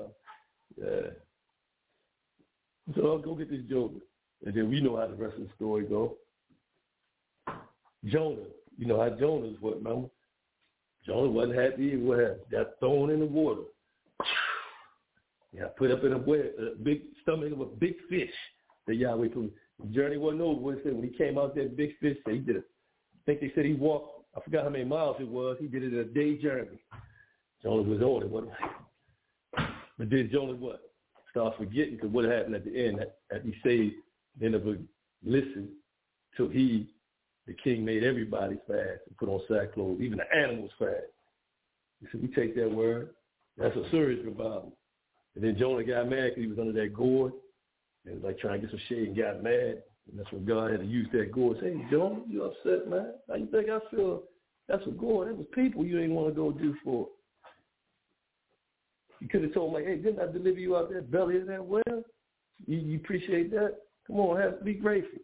so I'll go get this Joseph. And then we know how the rest of the story goes. Jonah. You know how Jonah's what, remember? Jonah wasn't happy. He got thrown in the water. Yeah, put up in a big stomach of a big fish that Yahweh put. The journey wasn't over. What it said, when he came out there, big fish, he did it. I think they said he walked, I forgot how many miles it was. He did it in a day journey. Jonah was on it, wasn't he? But then Jonah what? Start forgetting, because what happened at the end, after he saved, they never listened till the king made everybody fast and put on sackcloth, even the animals fast. He said, we take that word. That's a serious revival. And then Jonah got mad because he was under that gourd. And was like trying to get some shade and got mad. And that's when God had to use that gourd. Say, hey, Jonah, you upset, man? How you think I feel? That's a gourd. That was people you didn't want to go do for. You could have told him, like, hey, didn't I deliver you out that belly of that well? You appreciate that? Come on, be grateful.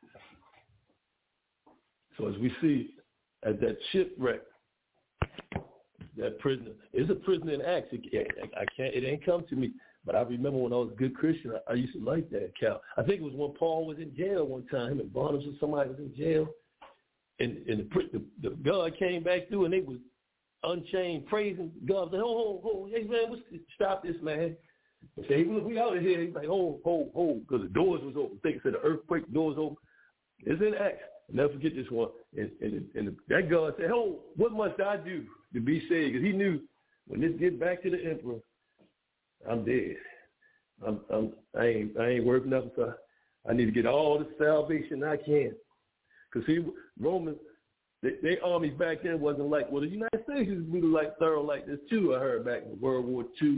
So as we see at that shipwreck, that prisoner is a prisoner in Acts. It ain't come to me, but I remember when I was a good Christian, I used to like that account. I think it was when Paul was in jail one time. Him and Barnabas or somebody was in jail, and the God came back through, and they was unchained, praising God. Said, "Hold, hey man, stop this, man!" And say, "We out of here." He's like, "Hold," because the doors was open. I think it said the earthquake, doors open. It's in Acts. I'll never forget this one. And that God said, "Oh, what must I do to be saved?" Because he knew when this get back to the emperor, I'm dead. I ain't worth nothing. So I need to get all the salvation I can. Because see, Romans, their armies back then wasn't like, well, the United States used to be like thorough like this too. I heard back in World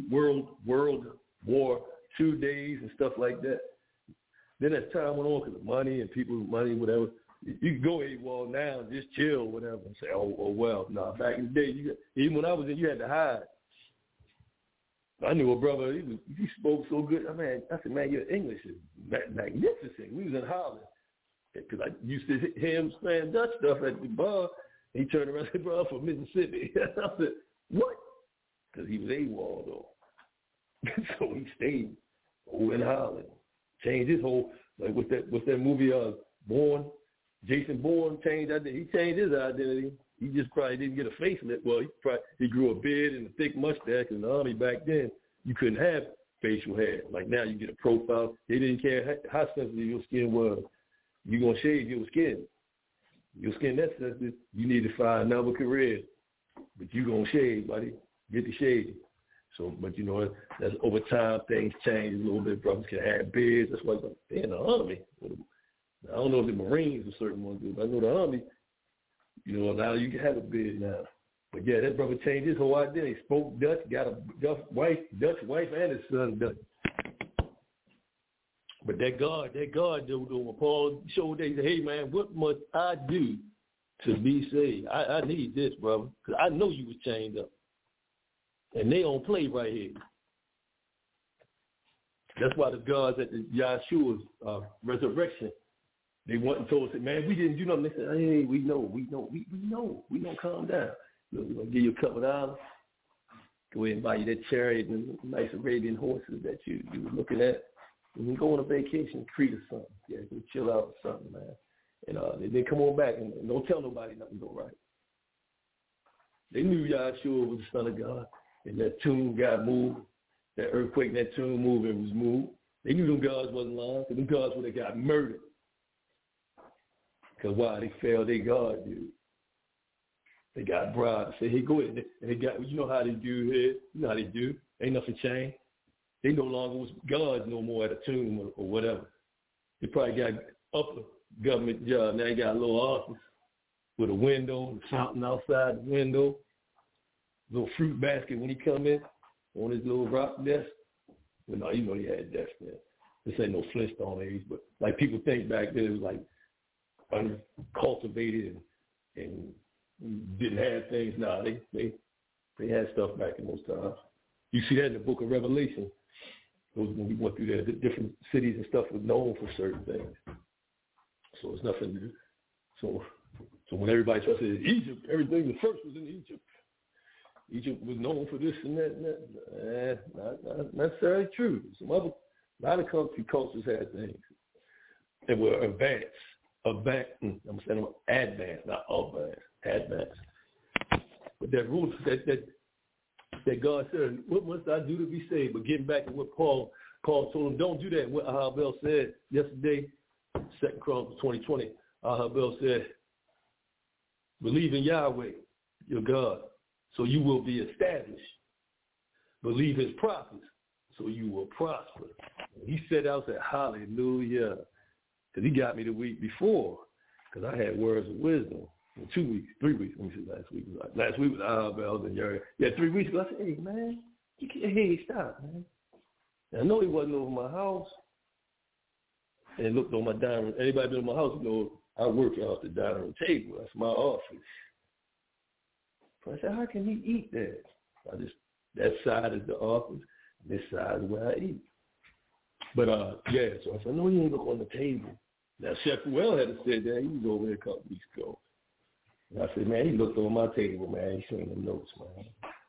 War II days and stuff like that. Then as time went on, because of money and people, money, whatever, you can go AWOL now and just chill, whatever, and say, oh well. No, back in the day, even when I was in, you had to hide. I knew a brother, he spoke so good. I said, man, your English is magnificent. We was in Holland. Because I used to hear him saying Dutch stuff at the bar. He turned around and said, bro, I'm from Mississippi. I said, what? Because he was AWOL, though. So he stayed over in Holland. Changed his whole, like what's that movie, Bourne? Jason Bourne changed identity. He changed his identity. He just probably didn't get a facelift. Well, he grew a beard and a thick mustache. In the Army back then, you couldn't have facial hair. Like now, you get a profile. They didn't care how sensitive your skin was. You're going to shave your skin. Your skin that sensitive, you need to find another career. But you're going to shave, buddy. Get the shave. So, but you know, that's over time, things change a little bit. Brothers can have beards. That's why they're in the Army. I don't know if the Marines or certain ones do, but I know the Army, you know, now you can have a beard now. But yeah, that brother changed his whole identity. He spoke Dutch, got a Dutch wife, and his son Dutch. But that God, dude, when Paul showed that, he said, hey, man, what must I do to be saved? I need this, brother, because I know you was chained up. And they don't play right here. That's why the gods at the Yahshua's resurrection, they went and told us, man, we didn't do nothing. They said, hey, we know. We don't calm down. We're going to give you a couple of dollars. Go ahead and buy you that chariot and nice Arabian horses that you were looking at. And go on a vacation, treat us something. Yeah, go chill out or something, man. And then come on back and don't tell nobody nothing go right. They knew Yahshua was the Son of God. And that tomb got moved. That earthquake, that tomb moved and was moved. They knew them gods wasn't lying. Because them gods would have got murdered. Because why? They failed their God, dude. They got bribed. Say, hey, go ahead. And they got, you know how they do here. You know how they do. Ain't nothing changed. They no longer was gods no more at a tomb or whatever. They probably got upper government job. Now they got a little office with a window, a fountain outside the window, little fruit basket when he come in on his little rock desk. Well, no, you know he had desk there. This ain't no Flintstone age, but like people think back then it was like uncultivated and didn't have things. Nah, they had stuff back in those times. You see that in the book of Revelation. When we went through there, the different cities and stuff were known for certain things. So it's nothing to do. So when everybody starts saying Egypt, everything, the first was in Egypt. Egypt was known for this and that. Not necessarily true. A lot of cultures had things that were advanced. I'm saying advanced, not advanced. But that rule that God said, what must I do to be saved? But getting back to what Paul told him, don't do that. What Ahabel said yesterday, 2 Chronicles 20:20, Ahabel said, believe in Yahweh, your God, so you will be established. Believe his prophets, so you will prosper. He said, I said, hallelujah, because he got me the week before, because I had words of wisdom. 2 weeks, 3 weeks. Let me see. Last week was Ahabel and Yuri. Yeah, 3 weeks ago. I said, hey, man, stop, man. And I know he wasn't over my house. And looked on my dining room. Anybody been in my house, you know, I work off the dining room table. That's my office. So I said, how can he eat that? That side is the office. This side is where I eat. But, yeah, so I said, no, he ain't look on the table. Now, Chef Well had said that. He was over there a couple weeks ago. And I said, man, he looked on my table, man. He seen the notes, man.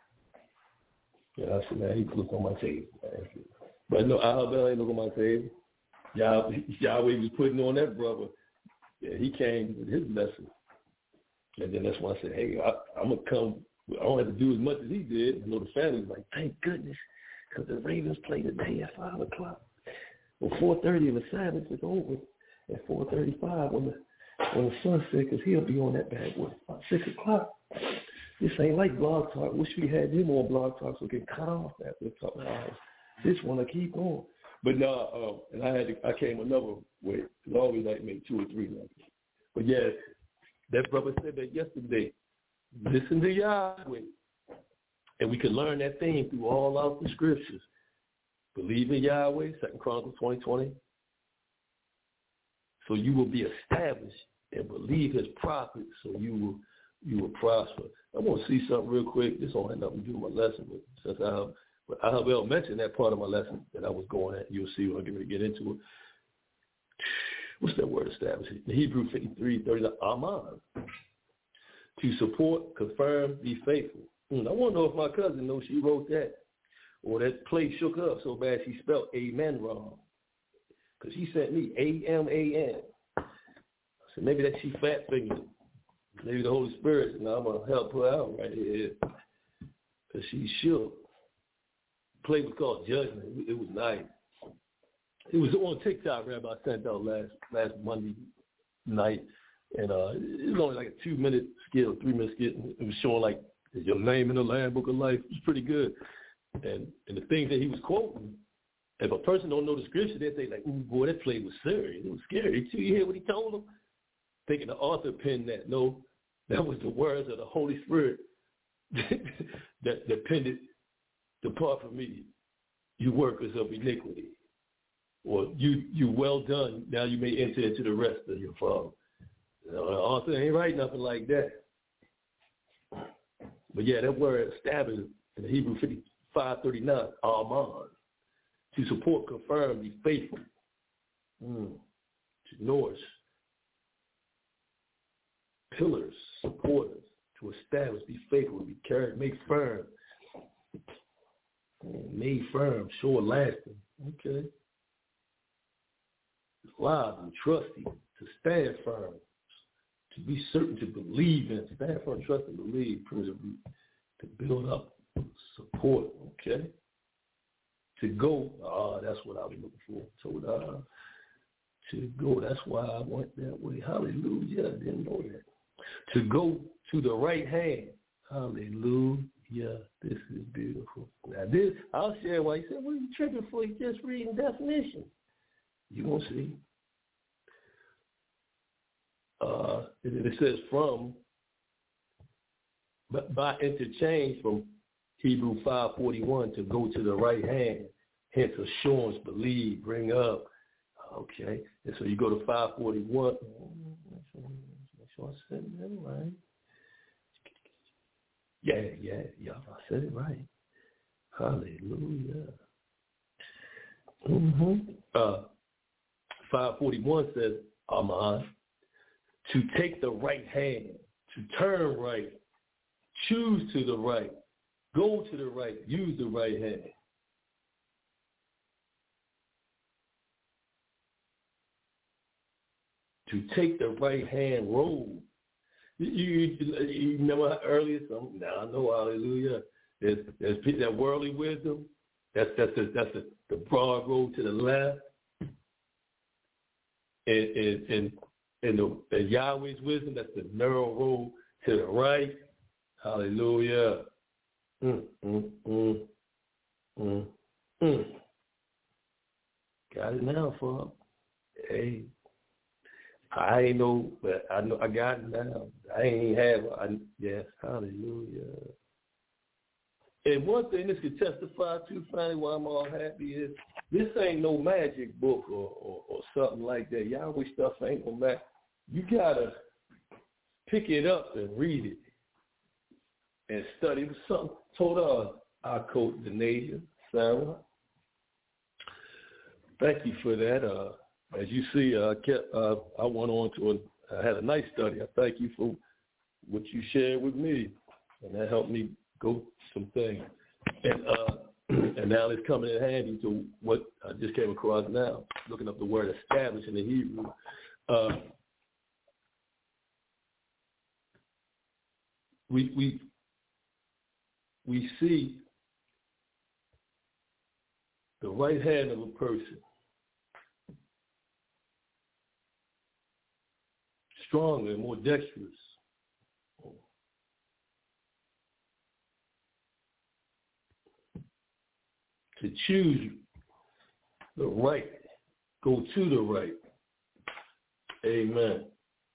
Yeah, I said, man, he looked on my table, man. But no, Ahabel ain't look on my table. Yahweh was putting on that brother. Yeah, he came with his lesson. And then that's why I said, hey, I'm going to come. I don't have to do as much as he did. I know the family was like, thank goodness, because the Ravens play today at 5 o'clock. Well, 4:30 the Sabbath is over at 4:35 when the sun set, because he'll be on that bad boy about 6 o'clock. This ain't like Blog Talk. Wish we had him on Blog Talk so we get cut off after a couple hours. This one to keep on. But no, and I came another way. I always like make 2 or 3 numbers. But yeah, that brother said that yesterday. Listen to Yahweh. And we can learn that thing through all of the scriptures. Believe in Yahweh, 2 Chronicles 20:20. So you will be established, and believe his prophets, so you will prosper. I want to see something real quick. This don't have nothing to do with my lesson, but since Ahabel mentioned that part of my lesson that I was going at, you'll see when I get ready to get into it. what's that word established? The Hebrew 53:30, Aman. To support, confirm, be faithful. I want to know if my cousin knows she wrote that. Or that plate shook her up so bad she spelled amen wrong. Because she sent me A-M-A-N. I said, maybe that she fat fingered. Maybe the Holy Spirit, I'm going to help her out right here. Because she shook. The play was called Judgment. It was nice. It was on TikTok, Rabbi, I sent out last Monday night. And it was only like a 2-minute skill, 3-minute skill. It was showing like, is your name in the Lamb Book of Life? It was pretty good. And the things that he was quoting, if a person don't know the scripture, they say like, "Ooh, boy, that play was serious. It was scary." Did you hear what he told them? Thinking the author penned that. No, that was the words of the Holy Spirit that penned it. Depart from me, you workers of iniquity. Or you well done. Now you may enter into the rest of your Father. The author ain't write nothing like that. But yeah, that word established in the Hebrew 55:39, Aman. To support, confirm, be faithful. To nourish. Pillars, supporters. To establish, be faithful, be carried, make firm. Made firm, sure lasting. Okay. Reliable, trusty, to stand firm. To be certain, to believe in. Stand firm, trust, and believe. To build up, support. Okay. To go, that's what I was looking for. So to go, that's why I went that way. Hallelujah, I didn't know that. To go to the right hand. Hallelujah, this is beautiful. Now this, I'll share why you said, what are you tripping for? You just reading definition. You won't see. It says from, but by interchange from Hebrew 5:41 to go to the right hand, hence assurance, believe, bring up. Okay, and so you go to 5:41. Make sure I said that right. Yeah, I said it right. Hallelujah. 5:41 says, Aman, to take the right hand, to turn right, choose to the right, go to the right, use the right hand. To take the right hand road. You remember earlier? Now I know, hallelujah. There's that worldly wisdom. That's the broad road to the left. And Yahweh's wisdom, that's the narrow road to the right. Hallelujah. Got it now, Father. Hey, I ain't know, but I know I got it now. I ain't have it. Yes, hallelujah. And one thing this could testify to, finally, why I'm all happy is this ain't no magic book or something like that. Yahweh stuff ain't no magic. You gotta pick it up and read it and study. It was something told our coach, Denasia, Sarah. Thank you for that. As you see, I went on to I had a nice study. I thank you for what you shared with me, and that helped me go some things. And now it's coming in handy to what I just came across now, looking up the word established in the Hebrew. We see the right hand of a person stronger and more dexterous. To choose the right, go to the right. Amen.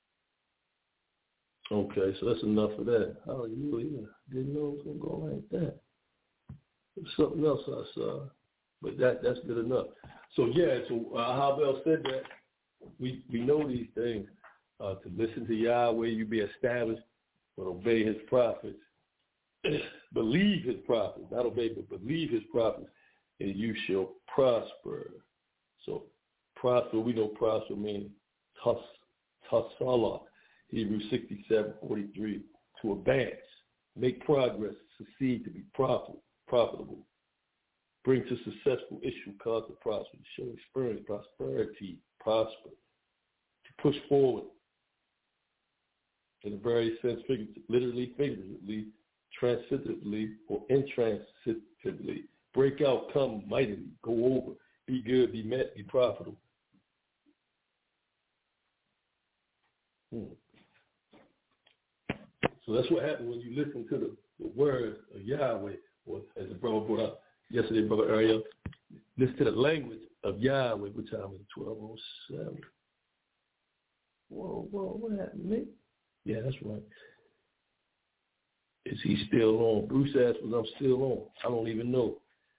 Okay, so that's enough of that. Hallelujah. Didn't know it was going to go like that. There's something else I saw, but that's good enough. So how Bell said that, we know these things. To listen to Yahweh, you be established, but obey his prophets. Believe his prophets, not obey, but believe his prophets, and you shall prosper. So prosper, we know prosper means Tasalah, Hebrews 67:43, to advance, make progress, succeed, to be profitable, bring to successful issue, cause to prosper, to show experience, prosperity, prosper, to push forward, in a various sense, literally, figuratively, transitively, or intransitively, break out, come mightily, go over, be good, be met, be profitable. So that's what happens when you listen to the word of Yahweh, or as the brother brought up yesterday, Brother Ariel, listen to the language of Yahweh, which time is 12:07. Whoa, what happened, Nick? Yeah, that's right. Is he still on? Bruce asked was I'm still on. I don't even know.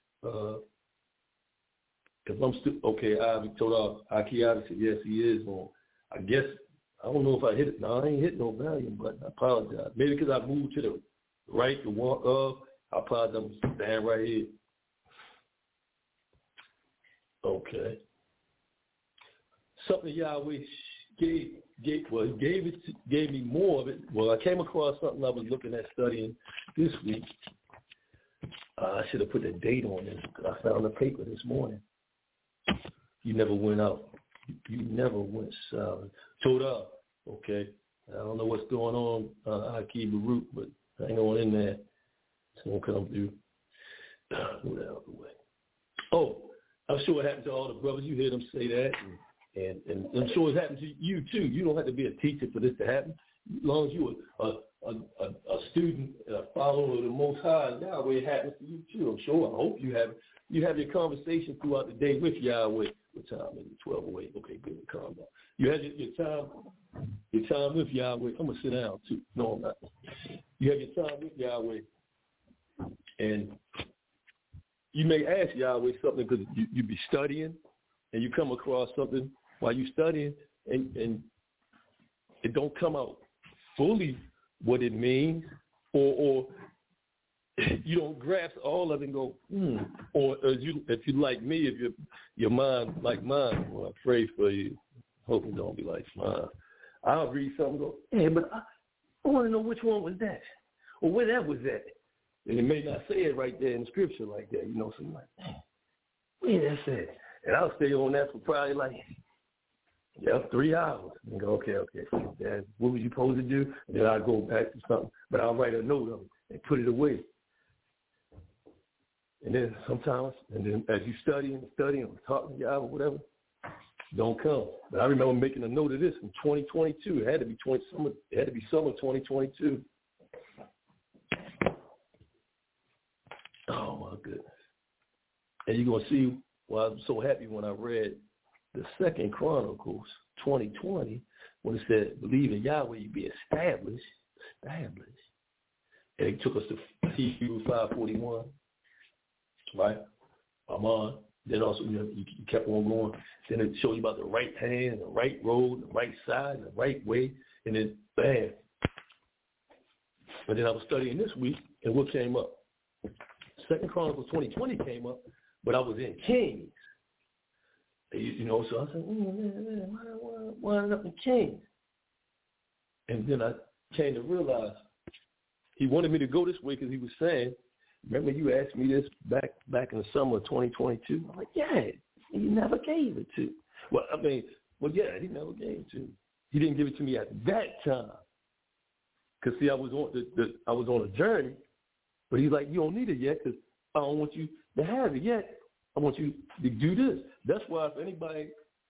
If I'm still, okay, I told Aki said, yes, he is on. I guess, I don't know if I hit it. No, I ain't hit no volume, but I apologize. Maybe because I moved to the right to walk up. I apologize. I'm standing right here. Okay. Something Yahweh gave me more of it. Well, I came across something I was looking at studying this week. I should have put the date on this because I found the paper this morning. You never went out. You never went silent. Told up. Okay. I don't know what's going on, Aki Baruch, but hang on in there. It's going to come through. Move that out of the way. Oh, I'm sure it happened to all the brothers. You hear them say that. And I'm sure it's happened to you, too. You don't have to be a teacher for this to happen. As long as you're a student, a follower of the Most High, Yahweh, it happens to you, too. I'm sure. I hope you have it. You have your conversation throughout the day with Yahweh. What time is it? 12:08. Okay, good. Calm down. You have your time with Yahweh. I'm going to sit down, too. No, I'm not. You have your time with Yahweh. And you may ask Yahweh something because you be studying and you come across something while you're studying and it don't come out fully what it means or you don't grasp all of it and go, Or if you like me, if your mind like mine, well, I pray for you. Hope it don't be like mine. I'll read something and go, hey, but I want to know which one was that or where that was at. And it may not say it right there in the scripture like that, so I'm like, where that said? And I'll stay on that for probably 3 hours. And go, okay, Dad, what was you supposed to do? And then I'll go back to something. But I'll write a note of it and put it away. And then sometimes, as you study or talking to y'all or whatever, don't come. But I remember making a note of this in 2022. It had to be summer 2022. Oh my goodness! And you're gonna see why I'm so happy when I read the 2 Chronicles 20:20 when it said, "Believe in Yahweh, you be established." And it took us to Hebrews 5:41. Right? Amen. Then also, you kept on going. Then it showed you about the right hand, the right road, the right side, the right way. And then, bam. But then I was studying this week, and what came up? 2 Chronicles 20:20 came up, but I was in Kings. So I said, why end up in Kings? And then I came to realize he wanted me to go this way because he was saying, remember you asked me this back in the summer of 2022? I'm like, yeah, he never gave it to. Yeah, he never gave it to me. He didn't give it to me at that time. Because, see, I was on a journey, but he's like, you don't need it yet because I don't want you to have it yet. I want you to do this. That's why if anybody,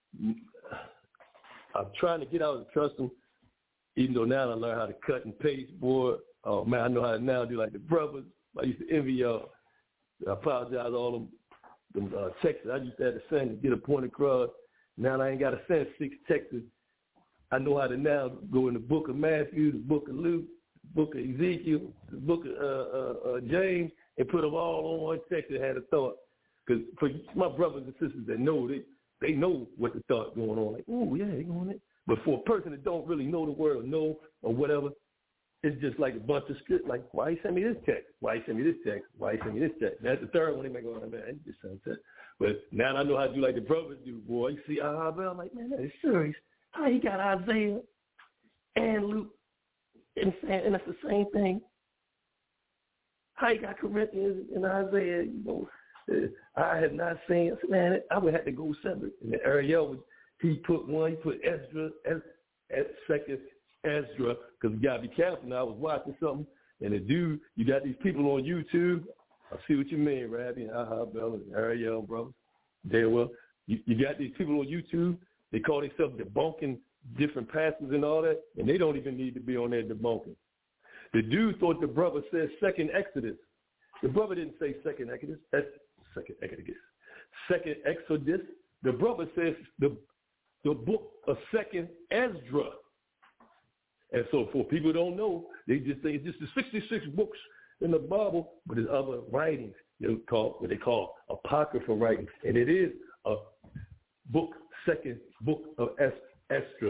I'm trying to get out of the custom, even though now I learned how to cut and paste, boy. Oh, man, I know how to now do like the brothers. I used to envy y'all. I apologize all them texts I used to have to send to get a point across. Now I ain't got to send 6 texts. I know how to now go in the book of Matthew, the book of Luke, the book of Ezekiel, the book of James, and put them all on one text and had a thought. Because for my brothers and sisters that know, they know what the thought going on. Like, oh, yeah, they going it. But for a person that don't really know the word or know or whatever, it's just like a bunch of script. Like, why you send me this text? Why you send me this text? Why you send me this text? That's the third one. They might go, man, I just sent that. But now I know how to do like the brothers do, boy. You see, man, I'm like, man, that is serious.
How he got Isaiah and Luke and that's the same thing. How he got Corinthians and Isaiah, I had not seen. I said, man, I would have to go separate. And then Ariel, he put Ezra at second Ezra, because you got to be careful now. I was watching something, and the dude, you got these people on YouTube. I see what you mean, Rabbi, Bella, Ariel, brothers. Well, you got these people on YouTube. They call themselves debunking different pastors and all that, and they don't even need to be on there debunking. The dude thought the brother said second Exodus. The brother didn't say second Exodus. Second Exodus. The brother says the book of second Ezra. And so for people who don't know, they just say it's just the 66 books in the Bible, but there's other writings what they call apocryphal writings. And it is a second book of Ezra,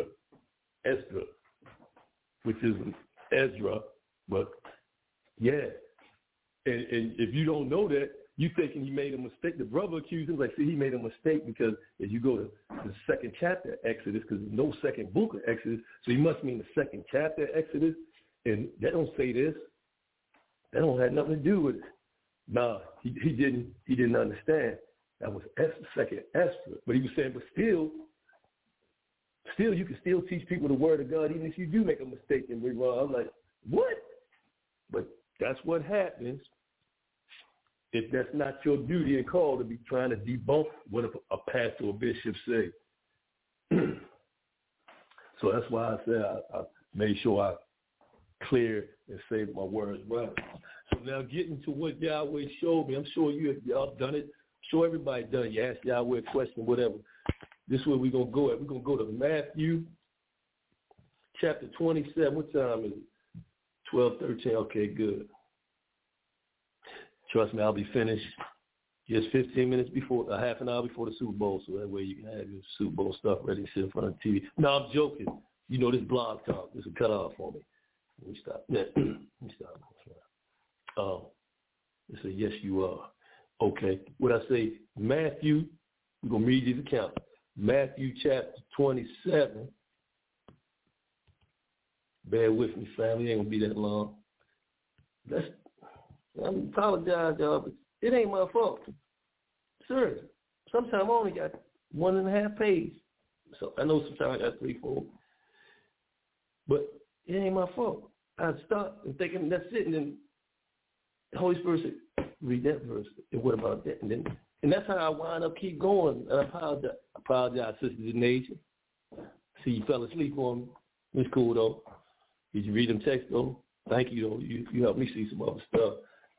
which is Ezra, but yeah. And if you don't know that, you thinking he made a mistake. The brother accused him, see, he made a mistake because if you go to the second chapter of Exodus, because there's no second book of Exodus, so he must mean the second chapter of Exodus, and that don't say this. That don't have nothing to do with it. Nah, he didn't understand. That was second Esther. But he was saying, but still you can still teach people the word of God even if you do make a mistake and be wrong. I'm like, what? But that's what happens if that's not your duty and call to be trying to debunk what a pastor or bishop say. So that's why I said I made sure I clear and say my words right. So now getting to what Yahweh showed me, I'm sure y'all done it. I'm sure everybody done it. You ask Yahweh a question, whatever. This is where we're going to go at. We're going to go to Matthew chapter 27. What time is it? 12:13. Okay, good. Trust me, I'll be finished just 15 minutes before, a half an hour before the Super Bowl, so that way you can have your Super Bowl stuff ready to sit in front of the TV. No, I'm joking. You know, this blog talk, this is a cut off for me. Let me stop. Let me stop. It said, yes, you are. Okay. What I say, Matthew, we're going to read these accounts. Matthew chapter 27. Bear with me, family. It ain't going to be that long. I apologize, y'all, but it ain't my fault. Seriously. Sometimes I only got 1.5 pages. So I know sometimes I got 3, 4. But it ain't my fault. I start and thinking that's it, and then the Holy Spirit said, read that verse. And what about that? And that's how I wind up keep going. And I apologize, Sister Denasia. See, you fell asleep on me. It's cool, though. Did you read them texts, though? Thank you, though. You helped me see some other stuff.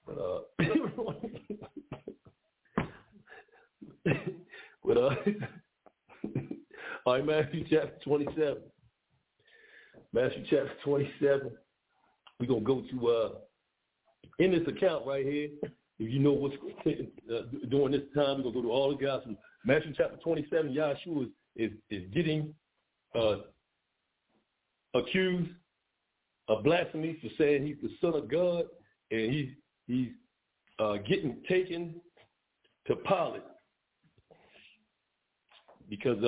But, all right, Matthew chapter 27. Matthew chapter 27. We're going to go to, in this account right here, if you know what's during this time, we're going to go to all the Gospels. Matthew chapter 27, Yahshua is getting accused of blasphemy for saying he's the Son of God, and he's getting taken to Pilate because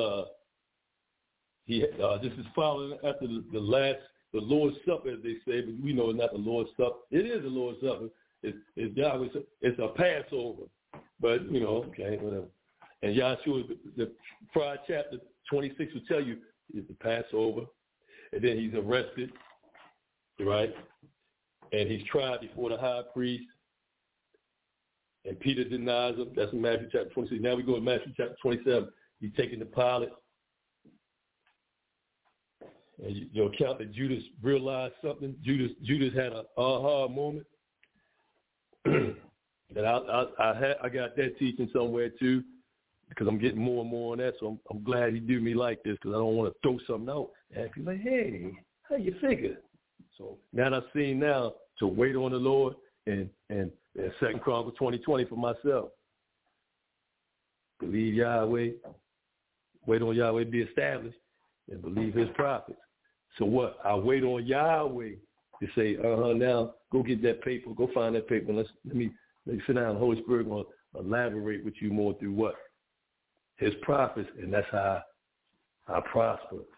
this is following after the Lord's Supper, as they say, but we know it's not the Lord's Supper. It is the Lord's Supper. It's Yahweh. It's a Passover, but okay, whatever. And Yahshua, the prior chapter 26 will tell you it's the Passover, and then he's arrested, right? And he's tried before the high priest, and Peter denies him. That's in Matthew chapter 26. Now we go to Matthew chapter 27. He's taken to Pilate. And your account that Judas realized something. Judas had an aha moment. And I got that teaching somewhere too, because I'm getting more and more on that. So I'm glad he do me like this, because I don't want to throw something out and be like, hey, how you figure? So now I've seen now to wait on the Lord and 2 Chronicles 20:20 for myself. Believe Yahweh, wait on Yahweh to be established, and believe his prophets. So what? I wait on Yahweh to say, now go get that paper, go find that paper, and let me sit down. The Holy Spirit will elaborate with you more through what? His prophets, and that's how I prosper.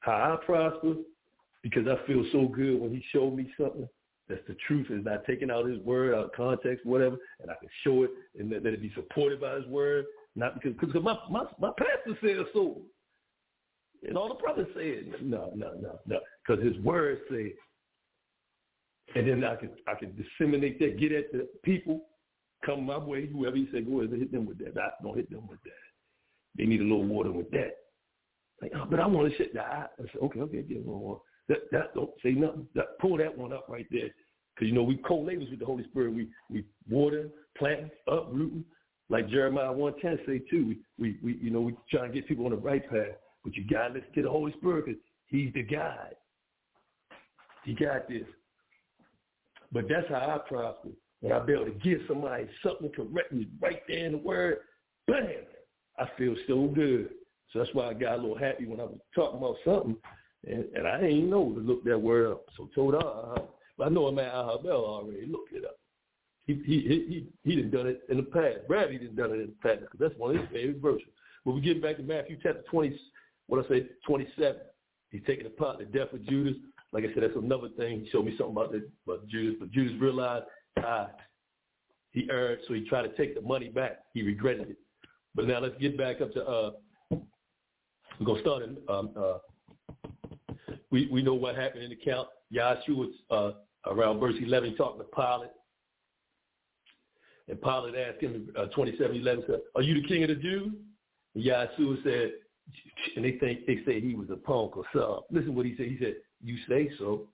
how I prosper, because I feel so good when he showed me something that's the truth, is not taking out his word out of context, whatever, and I can show it and let it be supported by his word, not because my pastor said so. And all the brothers said, no, because his word said. And then I could disseminate that, get at the people, come my way, whoever he said, go ahead and hit them with that. Don't hit them with that. They need a little water with that. Like, oh, but I want to shut the eye. I said, okay, get a little more. That don't say nothing. Pull that one up right there. Because, we co-labors with the Holy Spirit. We water, planting, uprooting. Like Jeremiah 1:10 say too. We try to get people on the right path. But you got to listen to the Holy Spirit because he's the guide. He got this. But that's how I prosper. When I be able to give somebody something correctly right there in the word, bam, I feel so good. So that's why I got a little happy when I was talking about something, and I didn't know to look that word up. So told her, but I know a man Ahabel already looked it up. He done it in the past. Bradley done it in the past because that's one of his favorite verses. But we get back to Matthew chapter 27. He's taking apart the death of Judas. Like I said, that's another thing. He showed me something about Judas, but Judas realized he erred, so he tried to take the money back. He regretted it. But now let's get back up to we're gonna start in we know what happened in the account. Yahshua was around verse 11 talking to Pilate, and Pilate asked him 27:11 said, "Are you the king of the Jews?" And Yahshua said, and they say he was a punk or something. Listen what he said. He said, "You say so."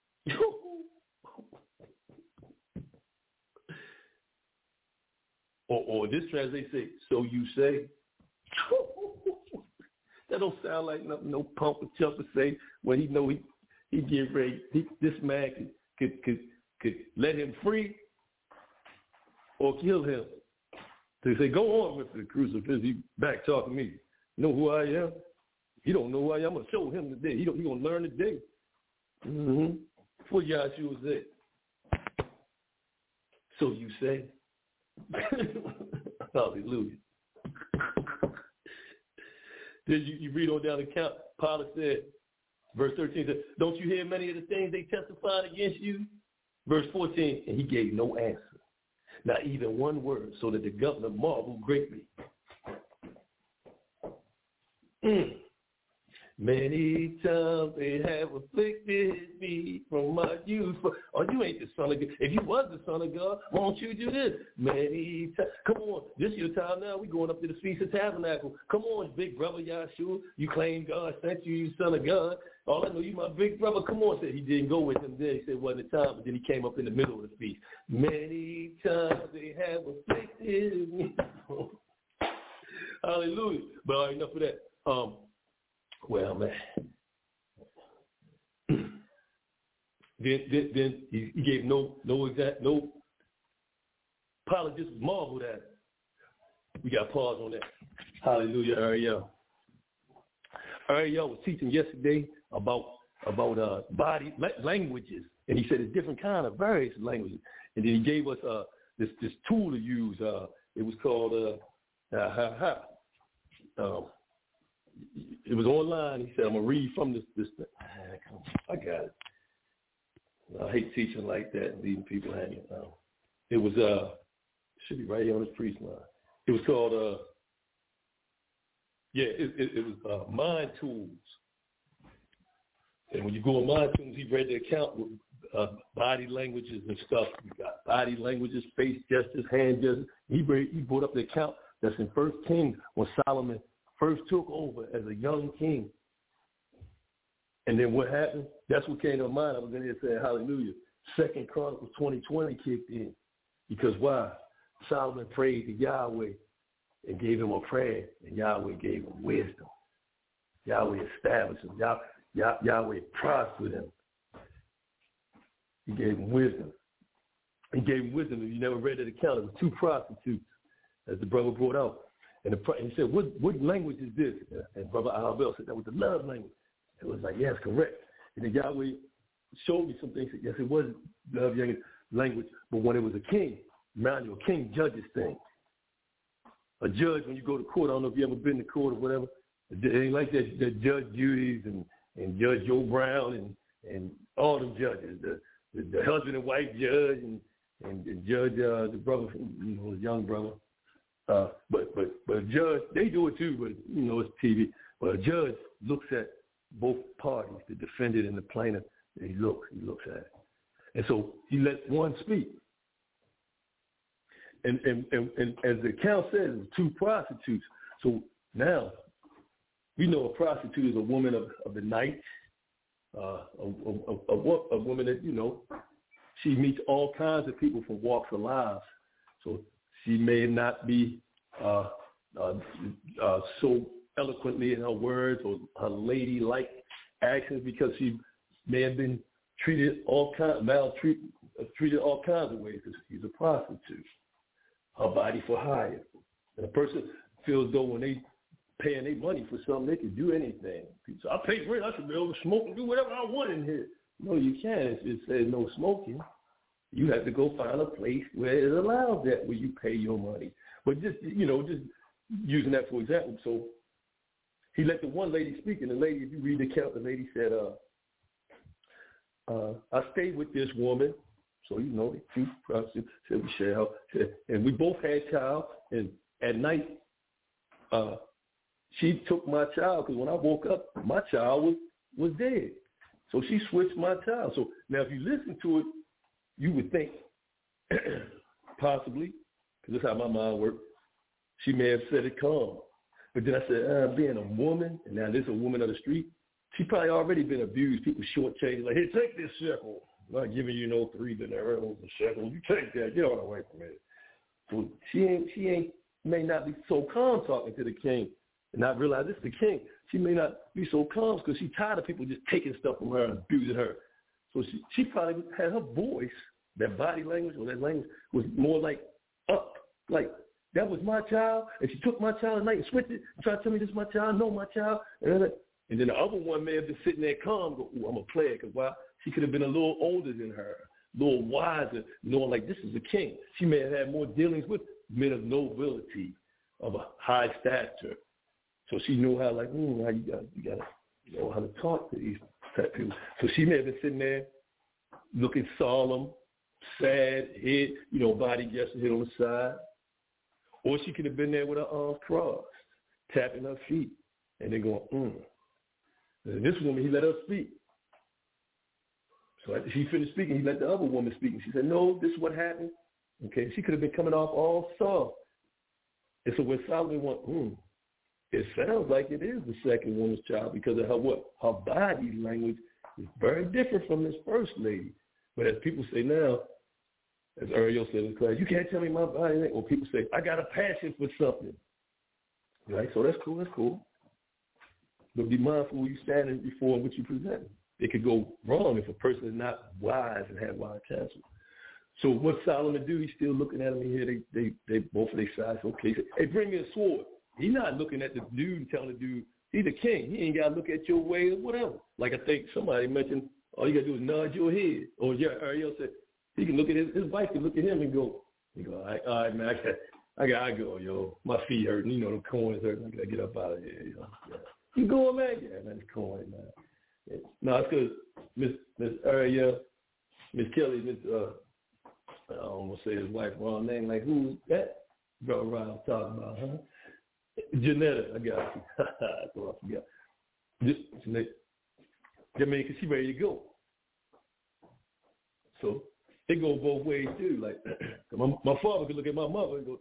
or this translation say, "So you say." That don't sound like nothing no punk or chumper say when he know he get ready. This man could let him free or kill him. So he say, "Go on with the crucifix." He back talking to me. You know who I am? He don't know who I am. I'm gonna show him today. He gonna learn today. What Yahshua said. So you say? Hallelujah. Then you read on down the account. Pilate said, verse 13 said, "Don't you hear many of the things they testified against you?" Verse 14, and he gave no answer, not even one word, so that the governor marveled greatly. Many times they have afflicted me from my youth. Oh, you ain't the son of God. If you was the son of God, won't you do this? Many times. Come on. This your time now. We going up to the Feast of Tabernacle. Come on, big brother Yahshua. You claim God sent you, you son of God. All I know, you my big brother. Come on. Said he didn't go with him then. He said it wasn't the time, but then he came up in the middle of the feast. Many times they have afflicted me. Hallelujah. But all right, enough of that. Well, man. Then he gave no Pilate just marveled at it. We got pause on that. Hallelujah, Ariel. Ariel was teaching yesterday about body languages, and he said it's different kind of various languages. And then he gave us this tool to use. It was called it was online. He said, "I'm gonna read from this thing." I got it. I hate teaching like that and leaving people hanging. It was should be right here on this priest line. It was called it was Mind Tools. And when you go on Mind Tools, he read the account with body languages and stuff. You got body languages, face gestures, hand gestures. He brought up the account that's in 1 Kings when Solomon first took over as a young king. And then what happened? That's what came to mind. I was in here saying hallelujah. 2 Chronicles 20:20 kicked in. Because why? Solomon prayed to Yahweh and gave him a prayer, and Yahweh gave him wisdom. Yahweh established him. Yahweh prospered him. He gave him wisdom. He gave him wisdom. If you never read that account, it was 2 prostitutes, as the brother brought out. And he said, what language is this? And Brother Albel said, that was the love language. It was like, yes, correct. And then Yahweh showed me some things. Yes, it was love language. But when it was a king, Emmanuel, a king judges things. A judge, when you go to court, I don't know if you ever been to court or whatever, it ain't like that judge duties and and Judge Joe Brown and all the judges, the husband and wife judge and judge the brother, the young brother. But a judge, they do it too, but it's TV. But a judge looks at both parties, the defendant and the plaintiff, and he looks at it. And so he lets one speak. And as the account says, it was 2 prostitutes. So now we know a prostitute is a woman of the night, a woman that, she meets all kinds of people from walks of lives. So she may not be so eloquently in her words or her ladylike actions because she may have been treated all kinds of ways because she's a prostitute. Her body for hire. And a person feels though when they paying their money for something, they can do anything. People say, I pay rent, I should be able to smoke and do whatever I want in here. No, you can't. It says no smoking. You have to go find a place where it allows that, where you pay your money. But just using that for example. So he let the one lady speak, and the lady, if you read the account, the lady said, I stayed with this woman. So, the 2 prostitutes said we share, and we both had child, and at night, she took my child, because when I woke up, my child was dead. So she switched my child. So now if you listen to it, you would think, possibly, because that's how my mind works, she may have said it calm. But then I said, being a woman, and now this is a woman of the street, she probably already been abused. People shortchanged, like, hey, take this shekel. I'm not giving you no 3 dinars a shekel. You take that. Get on away from it. So she may not be so calm talking to the king and not realize this is the king. She may not be so calm because she's tired of people just taking stuff from her and abusing her. So she probably had her voice, that body language or that language was more like up, like that was my child, and she took my child at night and switched it and tried to tell me this is my child, no, my child. And then the other one may have been sitting there calm, go, ooh, I'm a player, because why? She could have been a little older than her, a little wiser, knowing like this is a king. She may have had more dealings with men of nobility, of a high stature. So she knew how, like, how you gotta know how to talk to these type people. So she may have been sitting there looking solemn, sad, head, body just head on the side. Or she could have been there with her arms crossed, tapping her feet, and then going, And this woman, he let her speak. So after she finished speaking, he let the other woman speak. And she said, no, this is what happened. Okay, she could have been coming off all soft. And so when Solomon went, it sounds like it is the second woman's child because of her what? Her body language is very different from this first lady. But as people say now, as Ariel said in class, you can't tell me my body language. Or people say, I got a passion for something. Right? So that's cool. But be mindful when you're standing before what you present. It could go wrong if a person is not wise and have wise counsel. So what Solomon do? He's still looking at him here. They both of their sides. Okay, he said, hey, bring me a sword. He's not looking at the dude and telling the dude, he's the king. He ain't got to look at your way or whatever. Like I think somebody mentioned, all you got to do is nod your head. Or Ariel said, he can look at his wife can look at him and go, all right, man, I got to go, yo. My feet hurting. The coins hurting. I got to get up out of here. Yeah. You going, man? Yeah, man, it's coin, man. Yeah. No, it's because Miss Ariel, Miss Kelly, I almost say his wife wrong name. Like, who's that? Go around talking about, huh? Janetta, I got you. I thought I forgot. Because she's ready to go. So it goes both ways too. Like my father could look at my mother and go,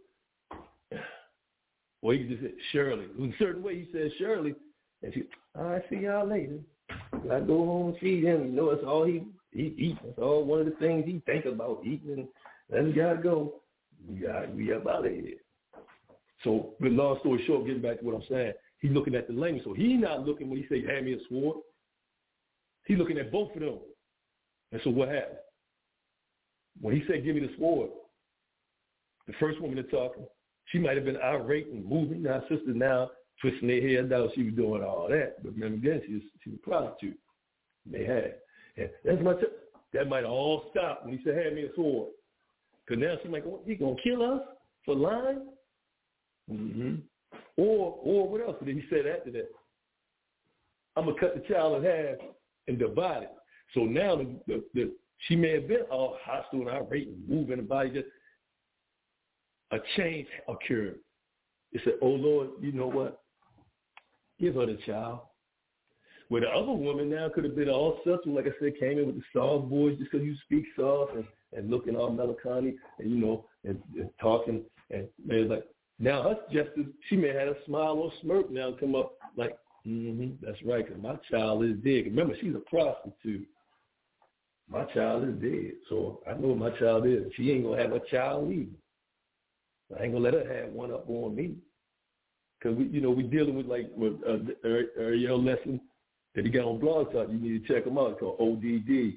or he could just say Shirley. In a certain way, he says Shirley, and she, all right, see y'all later. I go home and feed him. That's all he eats. That's all one of the things he think about eating. And then gotta go. We up out of here. So, with long story short, getting back to what I'm saying, he's looking at the language. So he's not looking when he say, hand me a sword. He's looking at both of them. And so what happened? When he said, give me the sword, the first woman that's talking, she might have been irate and moving. Now, sister now twisting their hair down. She was doing all that. But remember again, she was a prostitute. They had. And that's my that might have all stopped when he said, hand me a sword. Because now she's like, oh, he going to kill us for lying? Mm-hmm. Or what else did he say after that? I'm going to cut the child in half and divide it. So now she may have been all hostile and irate and moving the body. Just a change occurred. It said, oh, Lord, you know what? Give her the child. Where the other woman now could have been all subtle, like I said, came in with the soft voice just because you speak soft and looking all melancholy and, you know, and talking. And man, like, now her justice, she may have had a smile or smirk now come up like, that's right, because my child is dead. Remember, she's a prostitute. My child is dead. So I know what my child is. She ain't going to have a child either. I ain't going to let her have one up on me. Because, we're dealing with, like, with Ariel lesson that he got on Blog Talk. You need to check him out. It's called ODD.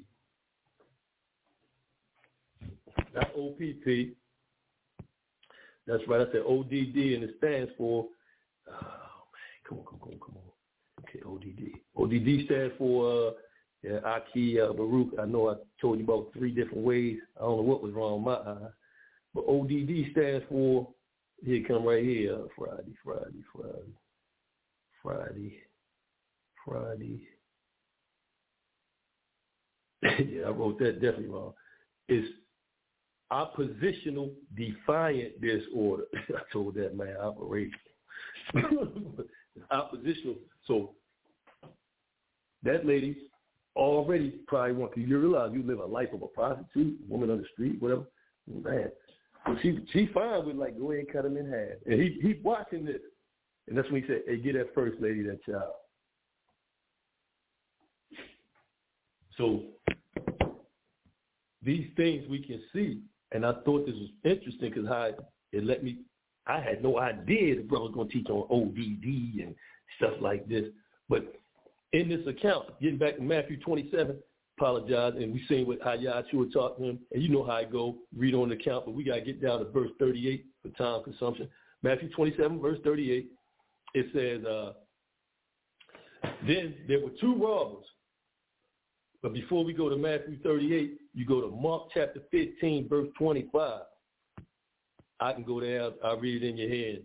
Not OPP. That's right. I said ODD, and it stands for, come on. Okay, ODD. ODD stands for Aki Baruch. I know I told you about 3 different ways. I don't know what was wrong with my eye. But ODD stands for, here it come right here, Friday. Yeah, I wrote that definitely wrong. It's oppositional defiant disorder. I told that man operation. Oppositional. So that lady already probably wants, because you realize you live a life of a prostitute, woman on the street, whatever. Man, so she fine with, like, go ahead and cut him in half. And he's watching this. And that's when he said, hey, get that first lady that child. So these things we can see, and I thought this was interesting because I had no idea the brother was going to teach on ODD and stuff like this. But in this account, getting back to Matthew 27, apologize, and we seen how Yahshua taught him, and you know how I go, read on the account, but we got to get down to verse 38 for time consumption. Matthew 27, verse 38, it says, then there were 2 robbers. But before we go to Matthew 38, you go to Mark chapter 15, verse 25. I can go there. I'll read it in your head.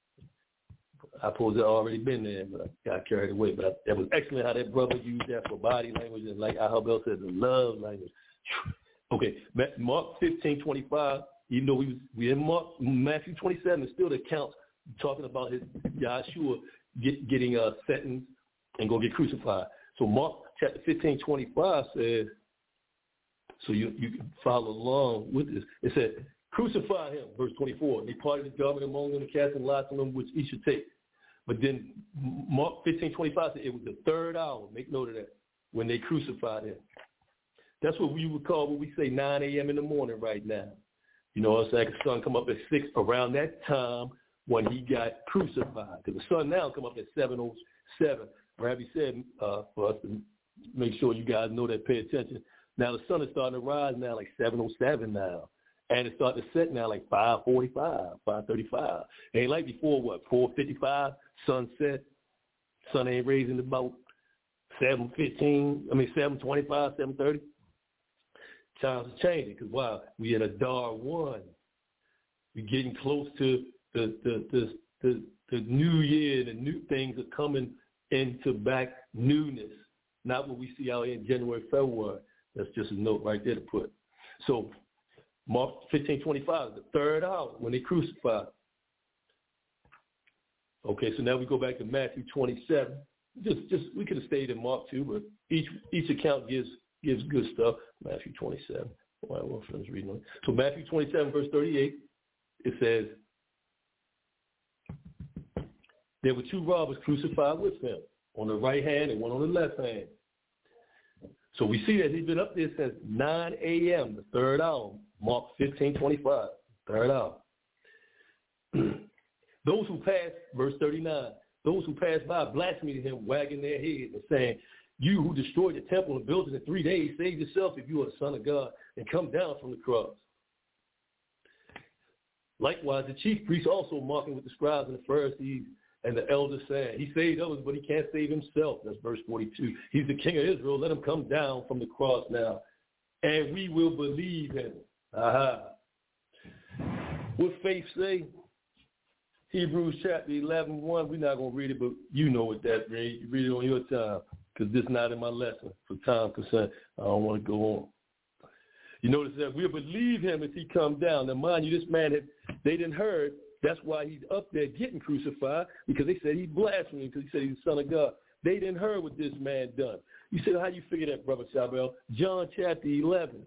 I suppose I've already been there, but I got carried away. But that was excellent how that brother used that for body language and, like Ahabel said, the love language. Okay, Mark 15:25. Even though we in Matthew 27, it's still the accounts talking about his Yahshua getting sentenced and going to get crucified. So Mark chapter 15:25 says, so you can follow along with this. It said, crucify him, verse 24. They parted his garment among them and casting lots on them, which each should take. But then Mark 15:25 said it was the 3rd hour. Make note of that, when they crucified him. That's what we would call when we say 9 a.m. in the morning right now. You know what I'm saying? The sun come up at 6 around that time when he got crucified. Because the sun now come up at 7:07. Rabbi said for us to make sure you guys know that, pay attention. Now the sun is starting to rise now like 7:07 now. And it's starting to set now like 5:45, 5:35. It ain't like before, 4:55, sunset. Sun ain't raising about 7:25, 7:30. Times are changing because, wow, we in a Dar 1. We're getting close to the new year. The new things are coming into back newness, not what we see out in January, February. That's just a note right there to put. So Mark 15:25, the 3rd hour when they crucified. Okay, so now we go back to Matthew 27. Just we could have stayed in Mark too, but each account gives good stuff. Matthew 27. Why well, friends reading on. So Matthew 27, verse 38, it says, there were 2 robbers crucified with him, on the right hand and one on the left hand. So we see that he's been up there since 9 a.m., the 3rd hour, Mark 15:25, 3rd hour. Those who passed, verse 39, those who passed by blasphemed him, wagging their heads and saying, you who destroyed the temple and built it in 3 days, save yourself if you are the Son of God and come down from the cross. Likewise, the chief priests also mocking with the scribes and the Pharisees and the elders saying, he saved others, but he can't save himself. That's verse 42. He's the king of Israel. Let him come down from the cross now, and we will believe him. Aha. What faith say? Hebrews chapter 11:1. We're not going to read it, but you know what that means. You read it on your time, because this is not in my lesson for time concern. I don't want to go on. You notice that we'll believe him if he come down. Now, mind you, this man, they didn't heard. That's why he's up there getting crucified, because they said he's blaspheming, because he said he's the Son of God. They didn't heard what this man done. You said, how you figure that, Brother Chabel? John chapter 11.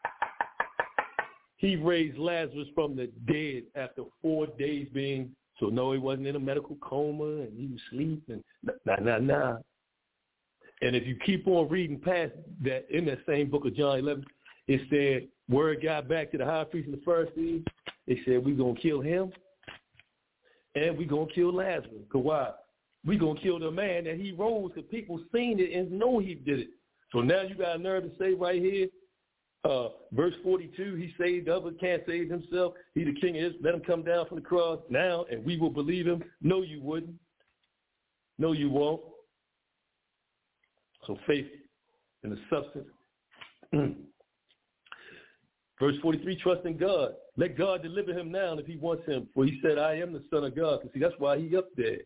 He raised Lazarus from the dead after 4 days being, so no, he wasn't in a medical coma and he was sleeping. Nah. And if you keep on reading past that, in that same book of John 11, it said, word got back to the high priest and the Pharisees. They said, we're going to kill him and we're going to kill Lazarus. Because why? We're going to kill the man that he rose, because people seen it and know he did it. So now you got a nerve to say right here, verse 42, he saved others, can't save himself. He the king of Israel. Let him come down from the cross now, and we will believe him. No, you wouldn't. No, you won't. So faith in the substance. Verse 43, trust in God. Let God deliver him now if he wants him. For he said, I am the Son of God. See, that's why he up there.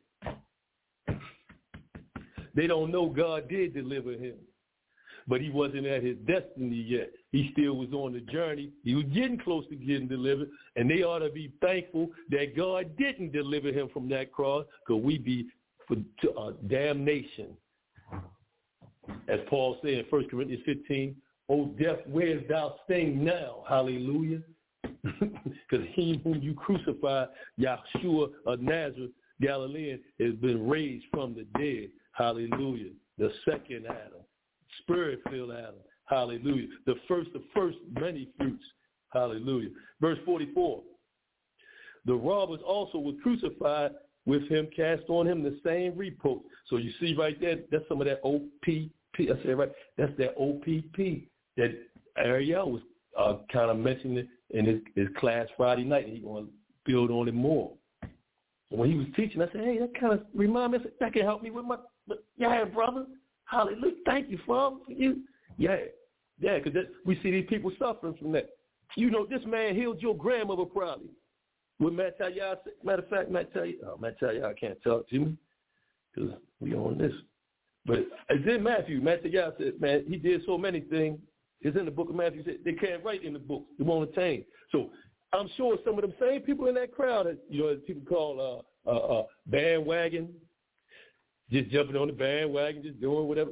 They don't know God did deliver him. But he wasn't at his destiny yet. He still was on the journey. He was getting close to getting delivered. And they ought to be thankful that God didn't deliver him from that cross, because we'd be to damnation. As Paul said in 1 Corinthians 15, O death, where is thou sting now? Hallelujah. Because he whom you crucified, Yahshua of Nazareth, Galilean, has been raised from the dead. Hallelujah. The second Adam. Spirit-filled Adam. Hallelujah. The first many fruits. Hallelujah. Verse 44. The robbers also were crucified with him, cast on him the same reproach. So you see right there, that's some of that OPP. I said right. That's that OPP that Ariel was kind of mentioning in his class Friday night, and he's going to build on it more. When he was teaching, I said, hey, that kind of remind me. I said, that can help me with my, yeah, brother. Hallelujah. Thank you, Father, for you. Yeah, because we see these people suffering from that. You know, this man healed your grandmother probably. What Matt Tayyah said, matter of fact, Matt Tayyah can't talk to me because we on this. But it's in Matthew. Matt Tayyah said, man, he did so many things. It's in the book of Matthew. They can't write in the book. They won't attain. So I'm sure some of them same people in that crowd, that, you know, people call bandwagon, just jumping on the bandwagon, just doing whatever.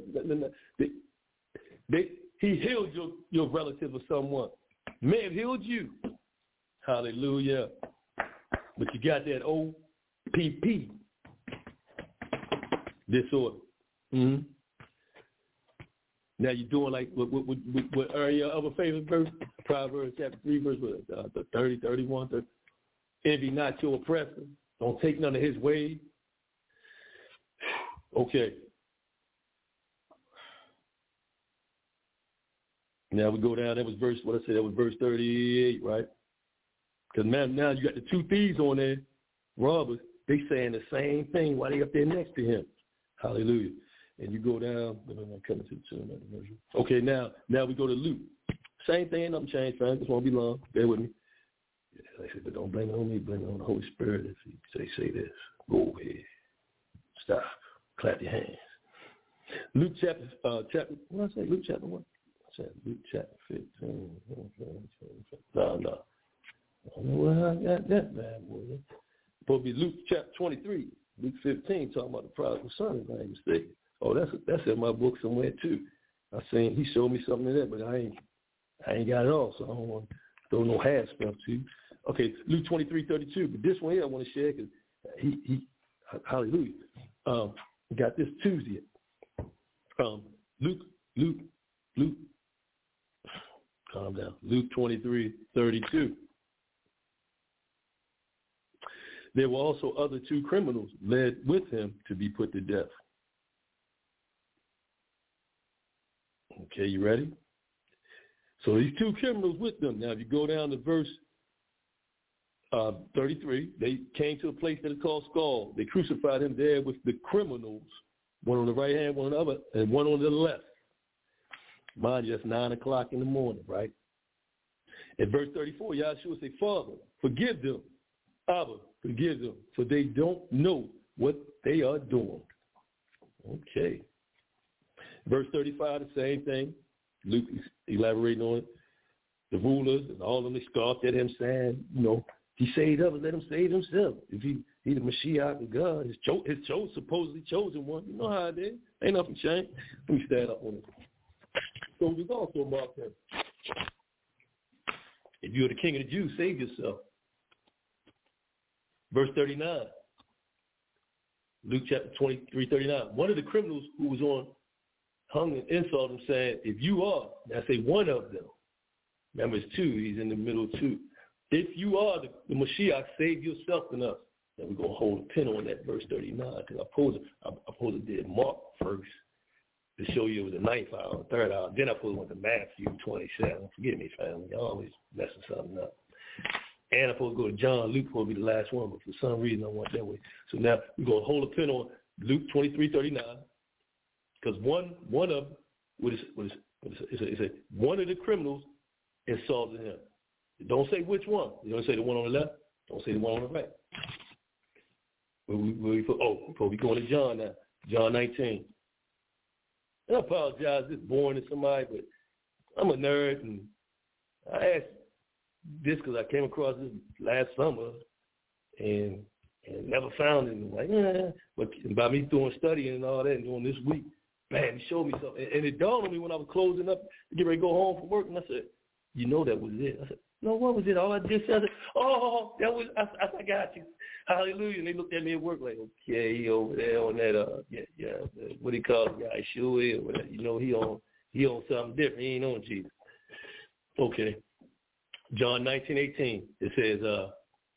He healed your relative or someone. May have healed you. Hallelujah. But you got that OPP disorder. Mm-hmm. Now you're doing like what are your other favorite verse? Proverbs chapter 3, verse 30, 31, 30. Envy not your oppressor. Don't take none of his ways. Okay. Now we go down. That was verse, what I said, that was verse 38, right? Because now you got the two thieves on there, robbers. They saying the same thing while they up there next to him. Hallelujah. And you go down. I'm coming to the version. Okay, now we go to Luke. Same thing, nothing changed, fam. This won't be long. Bear with me. Yeah, I said, but don't blame it on me. Blame it on the Holy Spirit. If they say this, go ahead. Stop. Clap your hands. Luke chapter. What did I say? Luke chapter 1. I said Luke chapter 15. No. I don't know where I got that bad boy. Supposed to be Luke chapter 23. Luke 15, talking about the prodigal son, if I ain't mistaken. Oh, that's in my book somewhere too. I seen he showed me something in there, but I ain't got it all, so I don't want to throw no half stuff to you. Okay, Luke 23:32. But this one here I want to share because he hallelujah. Got this Tuesday. Luke. Calm down. Luke 23:32. There were also other two criminals led with him to be put to death. Okay, you ready? So these two criminals with them. Now, if you go down to verse 33, they came to a place that is called Skull. They crucified him there with the criminals, one on the right hand, one on the other, and one on the left. Mind you, that's 9 o'clock in the morning, right? At verse 34, Yahshua said, Father, forgive them,
Abba, forgive them, for they don't know what they are doing. Okay. Verse 35, the same thing. Luke is elaborating on it. The rulers and all of them, they scoffed at him, saying, he saved others, let him save himself. If he the Mashiach of God, his supposedly chosen one. You know how it is. Ain't nothing changed. Let me stand up on it. So there's also Mark that if you're the king of the Jews, save yourself. Verse 39. Luke chapter 23:39. One of the criminals who was hung and insulted him, saying, if you are, now I say one of them. Remember, it's two. He's in the middle of two. If you are the Mashiach, save yourself and us. Now we're going to hold a pin on that verse 39 because I supposed to did Mark first to show you it was the 9th hour, 3rd hour. Then I supposed to went to Matthew 27. Forgive me, family. Y'all always messing something up. And I supposed to go to John. Luke supposed to be the last one, but for some reason I went that way. So now we're going to hold a pin on Luke 23:39 because one of them one of the criminals insulted him. Don't say which one. You don't say the one on the left. Don't say the one on the right. Before we going to John now. John 19. And I apologize, it's boring to somebody, but I'm a nerd, and I asked this because I came across this last summer and never found it. Like, but by me doing studying and all that and doing this week, man, he showed me something. And it dawned on me when I was closing up to get ready to go home from work, and I said, that was it. I said, no, what was it? All I just said, that was, I got you. Hallelujah. And they looked at me at work like, okay, he over there on that, what he calls Yeshua or whatever. He on something different. He ain't on Jesus. Okay. John 19:18, it says,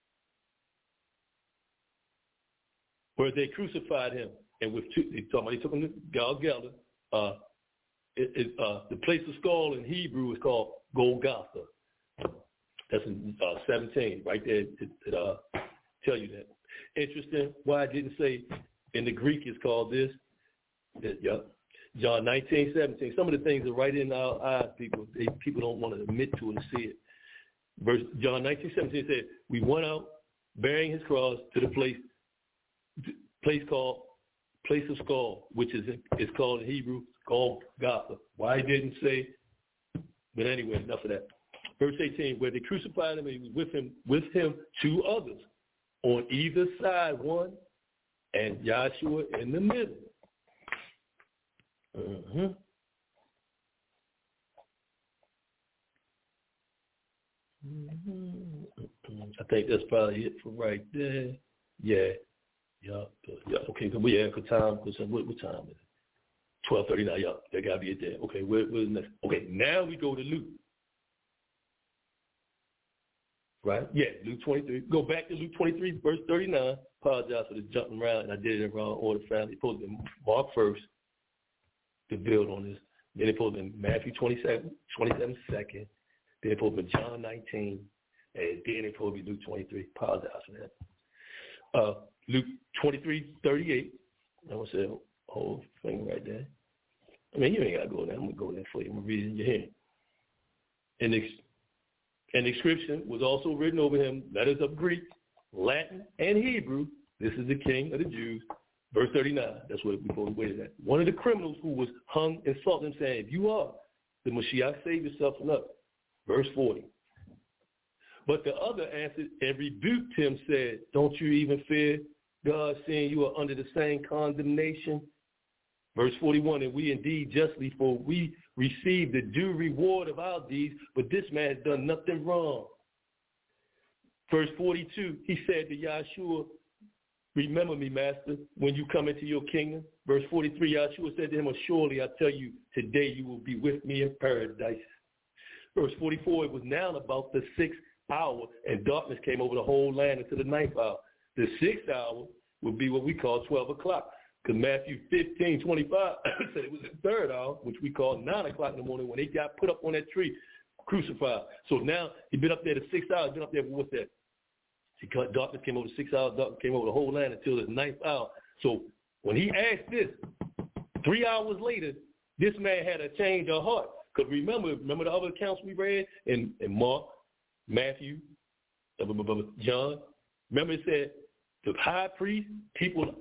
where they crucified him, and with two, they took him to Golgotha. The place of skull in Hebrew is called Golgotha. That's in 17, right there. It tell you that. Interesting. Why I didn't say in the Greek it's called this. John 19:17. Some of the things are right in our eyes. People don't want to admit to it and see it. John 19:17 said, we went out bearing his cross to the place called place of skull, which is called in Hebrew Golgotha. Why I didn't say, but anyway, enough of that. Verse 18, where they crucified him, and he was with him two others, on either side one, and Yahshua in the middle. I think that's probably it for right there. Yeah. Okay, for time, what time is it? 12:39. Yeah, that gotta be it there. Okay, where's next? Okay, now we go to Luke. Right? Yeah, Luke 23. Go back to Luke 23, verse 39. Apologize for the jumping around, and I did it in wrong order, family. It's supposed to be Mark first to build on this. Then it's supposed to be Matthew 27 second. Then it's supposed to be John 19. And then it's supposed to be Luke 23. Apologize for that. Luke 23:38. I'm going to say the whole thing right there. I mean, you ain't got to go there. I'm going to go there for you. I'm going to read it in your hand. An inscription was also written over him, letters of Greek, Latin, and Hebrew. This is the King of the Jews. Verse 39. That's what we're going to wait at. One of the criminals who was hung insulted him, saying, if you are the Mashiach, save yourself and us. Verse 40. But the other answered and rebuked him, said, don't you even fear God, seeing you are under the same condemnation? Verse 41, and we indeed justly, for we receive the due reward of our deeds, but this man has done nothing wrong. Verse 42, he said to Yahshua, remember me, Master, when you come into your kingdom. Verse 43, Yahshua said to him, surely I tell you, today you will be with me in paradise. Verse 44, it was now about the 6th hour, and darkness came over the whole land until the 9th hour. The 6th hour would be what we call 12 o'clock, because Matthew 15:25 said it was the 3rd hour, which we call 9 o'clock in the morning, when they got put up on that tree, crucified. So now he'd been up there the 6th hour, been up there, what's that? Darkness came over the 6th hour, darkness came over the whole land until the 9th hour. So when he asked this, 3 hours later, this man had a change of heart. Because remember the other accounts we read in Mark, Matthew, John,
Remember it said the high priest, the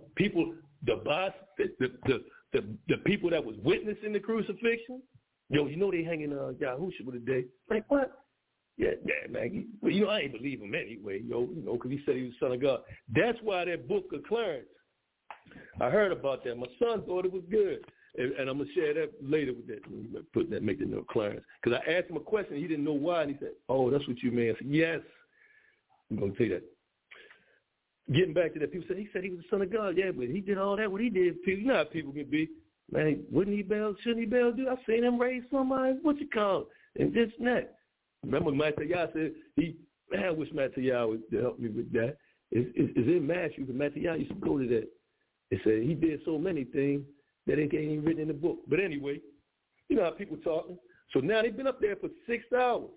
people that was witnessing the crucifixion. Yo, you know they hanging Yahusha with a day. Like what? Yeah, man. Well, I ain't believe him anyway, because he said he was the Son of God. That's why that book of Clarence. I heard about that. My son thought it was good. And I'm going to share that later with that. Make the note Clarence. Because I asked him a question. He didn't know why. And he said, oh, that's what you mean. I said, yes. I'm going to tell you that. Getting back to that, people said, he said he was the Son of God. Yeah, but he did all that. What he did, people, you know how people can be. Man, shouldn't he bail do? I seen him raise somebody, what you call it, and this and that. Remember Matthew said, I wish Matthew would help me with that. It's in Matthew, but Matthew used to go to that. It said he did so many things that it ain't even written in the book. But anyway, you know how people talking. So now they've been up there for 6 hours.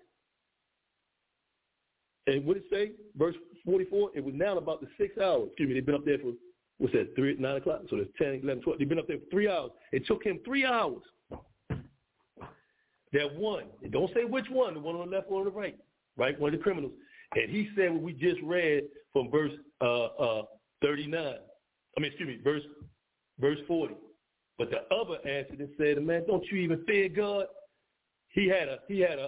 And what it say? Verse 44, it was now about the 6 hours. Excuse me, they've been up there for, 9 o'clock? So there's 10, 11, 12. They've been up there for 3 hours. It took him 3 hours. That one, don't say which one, the one on the left or on the right, one of the criminals. And he said what we just read from verse 39. Verse 40. But the other answered and said, man, don't you even fear God? He had a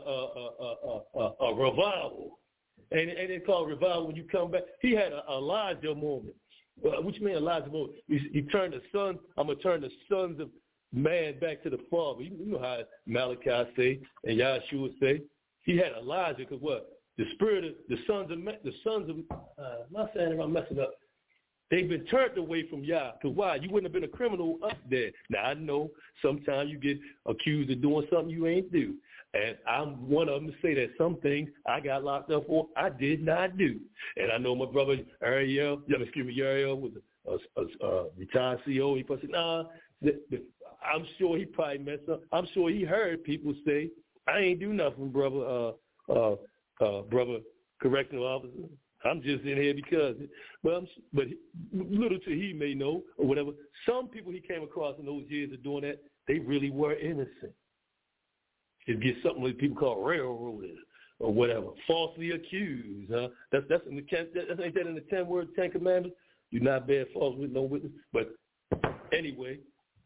revival. And they call it revival when you come back. He had an Elijah moment. What you mean Elijah moment? He turned the son, I'm going to turn the sons of man back to the Father. You know how Malachi say and Yahshua say. He had Elijah because what? The spirit of the sons of I'm not saying if I'm messing up. They've been turned away from Yah. Because why? You wouldn't have been a criminal up there. Now, I know sometimes you get accused of doing something you ain't do. And I'm one of them to say that some things I got locked up for, I did not do. And I know my brother Ariel was a retired CO. He probably said, I'm sure he probably messed up. I'm sure he heard people say, I ain't do nothing, brother correctional officer. I'm just in here because, but little to he may know or whatever. Some people he came across in those years of doing that, they really were innocent. It gets something like people call railroaders or whatever, falsely accused. Huh? That's in ain't that in the 10 Ten Commandments? Do not bear false with no witness. But anyway,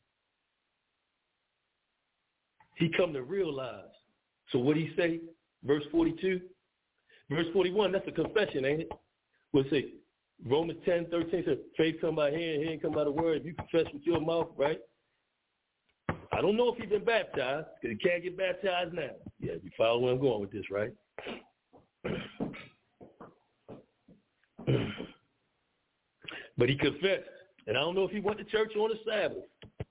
he come to realize. So what he say? Verse 42. Verse 41, that's a confession, ain't it? We'll say, Romans 10:13 says, faith come by hearing, hearing come by the word. If you confess with your mouth, right? I don't know if he's been baptized, because he can't get baptized now. Yeah, you follow where I'm going with this, right? But he confessed. And I don't know if he went to church on the Sabbath.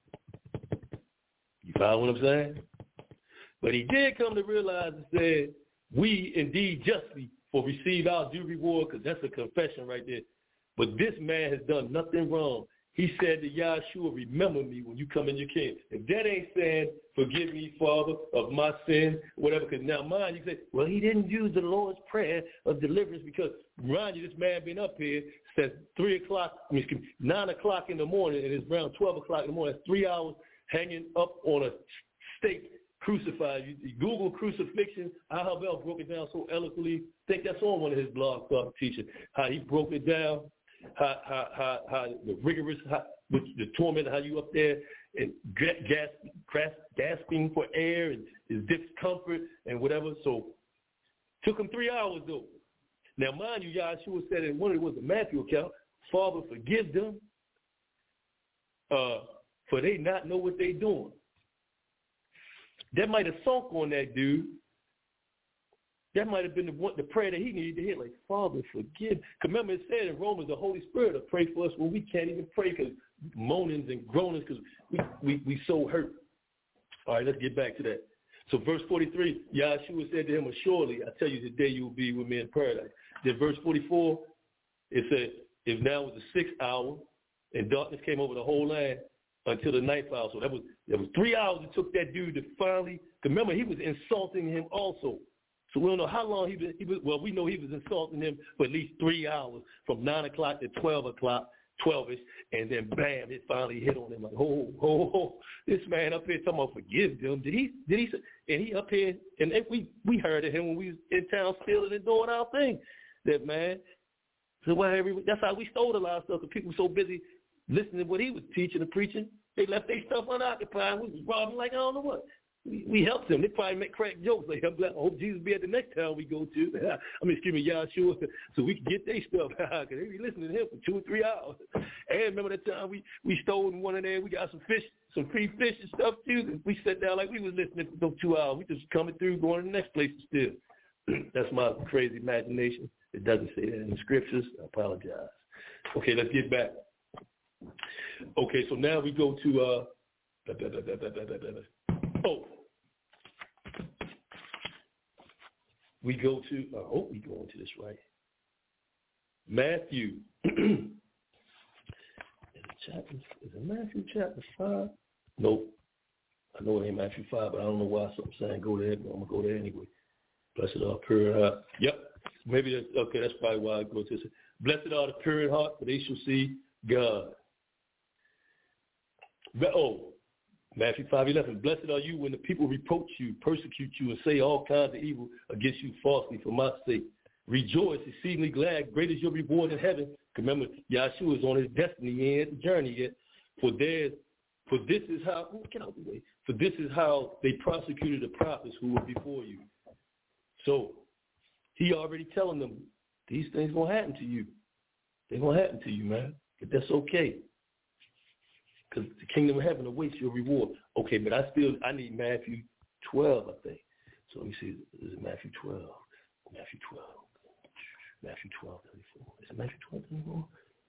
You follow what I'm saying? But he did come to realize and said, we indeed justly for receive our due reward, because that's a confession right there. But this man has done nothing wrong. He said to Yahshua, remember me when you come in your kingdom. If that ain't saying, forgive me, Father, of my sin, whatever, because now mind you say, well, he didn't use the Lord's Prayer of deliverance because, mind you, this man been up here since 9 o'clock in the morning, and it's around 12 o'clock in the morning. That's 3 hours hanging up on a stake, crucified. You Google crucifixion. Al Bell broke it down so eloquently. I think that's on one of his blogs, teaching how he broke it down, how the rigorous, with the torment, how you up there and gasping for air and his discomfort and whatever. So took him 3 hours though. Now mind you, Yahshua said in one of the Matthew account, Father, forgive them, for they not know what they doing. That might have sunk on that dude. That might have been the prayer that he needed to hear, like, Father, forgive. Remember, it said in Romans, the Holy Spirit will pray for us when we can't even pray because moanings and groanings because we so hurt. All right, let's get back to that. So verse 43, Yahshua said to him, surely, I tell you today you will be with me in paradise. Then verse 44, it said, if now was the 6th hour and darkness came over the whole land, until the 9th hour. So that was 3 hours it took that dude to finally, remember, he was insulting him also. So we don't know how long he was, well, we know he was insulting him for at least 3 hours, from 9 o'clock to 12 o'clock, 12-ish, and then bam, it finally hit on him like, this man up here talking about forgive them. Did he, and he up here, and we heard of him when we was in town stealing and doing our thing. That man,
So that's how we stole a lot of stuff, because people were so busy listening to what he was teaching and preaching, they left their stuff unoccupied. We was robbing like I don't know what. We helped them. They probably make crack jokes like, I hope Jesus be at the next town we go to. Yahshua, so we can get their stuff. Because they be listening to him for 2 or 3 hours. And remember that time we stole one of there. We got some fish, some free fish and stuff too. We sat down like we was listening for those 2 hours. We just coming through, going to the next place still. That's my crazy imagination. It doesn't say that in the scriptures. I apologize. Okay, let's get back. Okay, so now we go to we go to, I hope we go into this right. Matthew. Is it Matthew chapter 5? Nope. I know it ain't Matthew 5, but I don't know why something's saying go there, but I'm going to go there anyway. Blessed are the pure in heart. Yep. Maybe that's, okay, that's probably why I go to this. Blessed are the pure in heart, for they shall see God. Matthew 5:11. Blessed are you when the people reproach you, persecute you, and say all kinds of evil against you falsely for my sake. Rejoice, exceedingly glad. Great is your reward in heaven. Remember, Yahshua is on his destiny. He ain't at the journey yet. For this is how, get out the way. For this is how they prosecuted the prophets who were before you. So he already telling them these things gonna happen to you. They're gonna happen to you, man. But that's okay. Because the kingdom of heaven awaits your reward. Okay, but I need Matthew 12, I think. So let me see. Is it Matthew 12? Matthew 12. Matthew 12, 34. Is it Matthew 12, 34?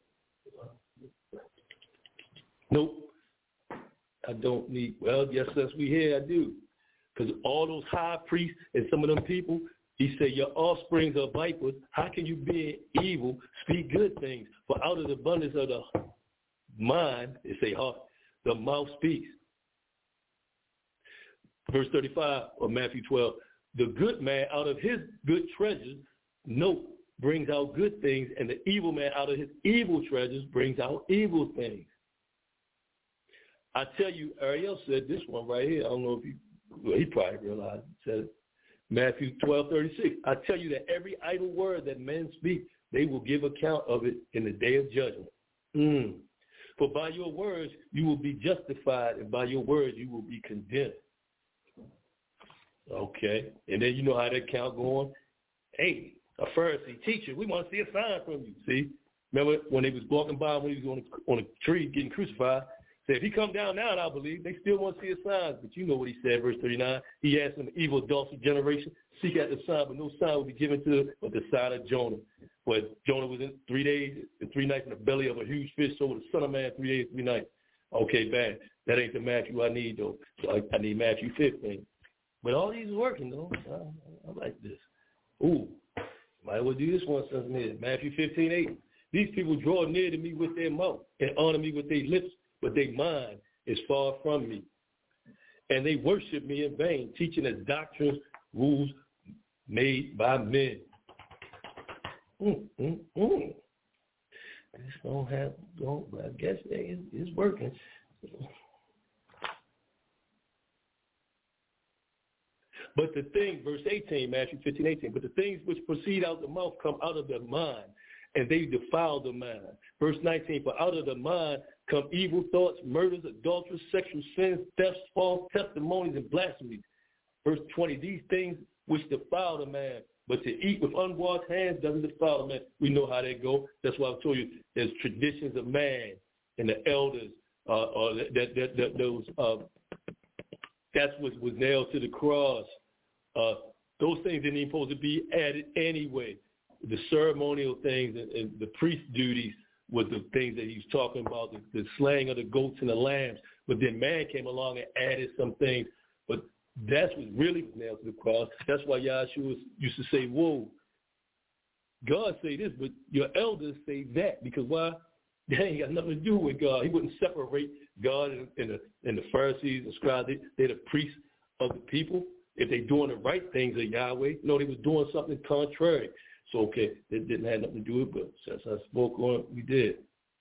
Nope. I don't need, well, yes, since we here, I do. Because all those high priests and some of them people, he said, your offsprings are vipers. How can you be evil, speak good things? For out of the abundance of the mind, they say heart, the mouth speaks. Verse 35 of Matthew 12, the good man out of his good treasures, brings out good things, and the evil man out of his evil treasures brings out evil things. I tell you, Ariel said this one right here. I don't know if he probably realized it. Said it. Matthew 12:36. I tell you that every idle word that men speak, they will give account of it in the day of judgment. For by your words you will be justified, and by your words you will be condemned. Okay. And then you know how that count going. Hey, a Pharisee teacher, we want to see a sign from you. See? Remember when they was walking by when he was on a tree getting crucified? Said, if he come down now, I believe, they still want to see a sign. But you know what he said, verse 39. He asked them, evil, adulterous generation, seek out the sign, but no sign will be given to it but the sign of Jonah. But Jonah was in 3 days and 3 nights in the belly of a huge fish, so was the Son of Man 3 days, 3 nights. Okay, bad. That ain't the Matthew I need, though. So I need Matthew 15. But all these is working, though. I like this. Ooh, might well do this one, sons and men. Matthew 15:8. These people draw near to me with their mouth and honor me with their lips, but their mind is far from me. And they worship me in vain, teaching as doctrines, rules made by men. This but I guess it's working. But the thing, verse 18, Matthew 15:18, but the things which proceed out of the mouth come out of the mind, and they defile the mind. Verse 19, for out of the mind come evil thoughts, murders, adulteries, sexual sins, thefts, false testimonies, and blasphemies. Verse 20, these things which defile the man, but to eat with unwashed hands doesn't defile the man. We know how they go. That's why I told you there's traditions of man and the elders, that's what was nailed to the cross. Those things didn't even supposed to be added anyway. The ceremonial things and the priest duties was the things that he was talking about, the slaying of the goats and the lambs. But then man came along and added some things. But that's what really was nailed to the cross. That's why Yahshua used to say, whoa, God say this, but your elders say that. Because why? They ain't got nothing to do with God. He wouldn't separate God and the Pharisees and scribes. They're the priests of the people. If they're doing the right things of Yahweh, no, they was doing something contrary. So, okay, it didn't have nothing to do with it, but since I spoke on it, we did.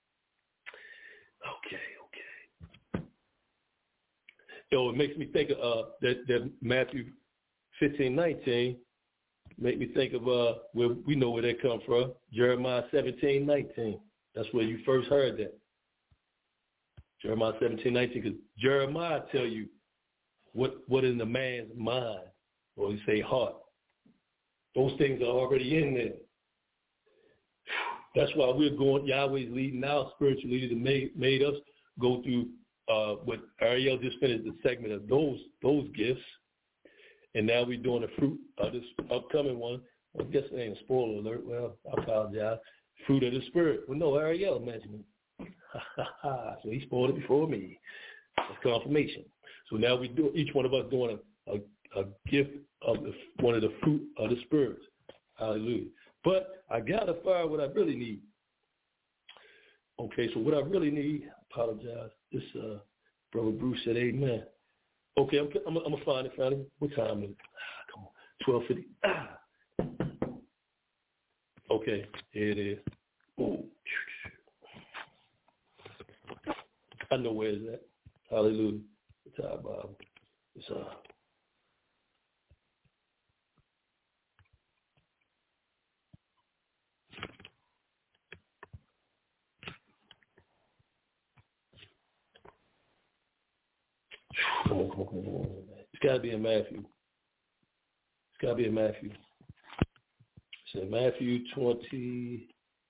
Okay. It makes me think of that Matthew 15:19. make me think of where we know where that come from. Jeremiah 17:19. That's where you first heard that. Jeremiah 17:19, because Jeremiah tell you what in the man's mind, or you say heart. Those things are already in there. That's why we're going, Yahweh's leading our spiritual leaders and made us go through what Ariel just finished the segment of those gifts. And now we're doing the fruit of this upcoming one. I guess it ain't a spoiler alert. Well, I apologize. Fruit of the Spirit. Well, no, Ariel mentioned it. So he spoiled it before me. That's confirmation. So now we do, each one of us doing a gift of one of the fruit of the Spirit. Hallelujah. But I got to find what I really need. Okay, so what I really need, I apologize. This Brother Bruce said amen. Okay, I'm going to find it. What time is it? Come on, 12:50. Okay, here it is. Ooh. I know where it's at. Hallelujah. It's our Bible. It's Come on. It's got to be in Matthew. It's in Matthew 20.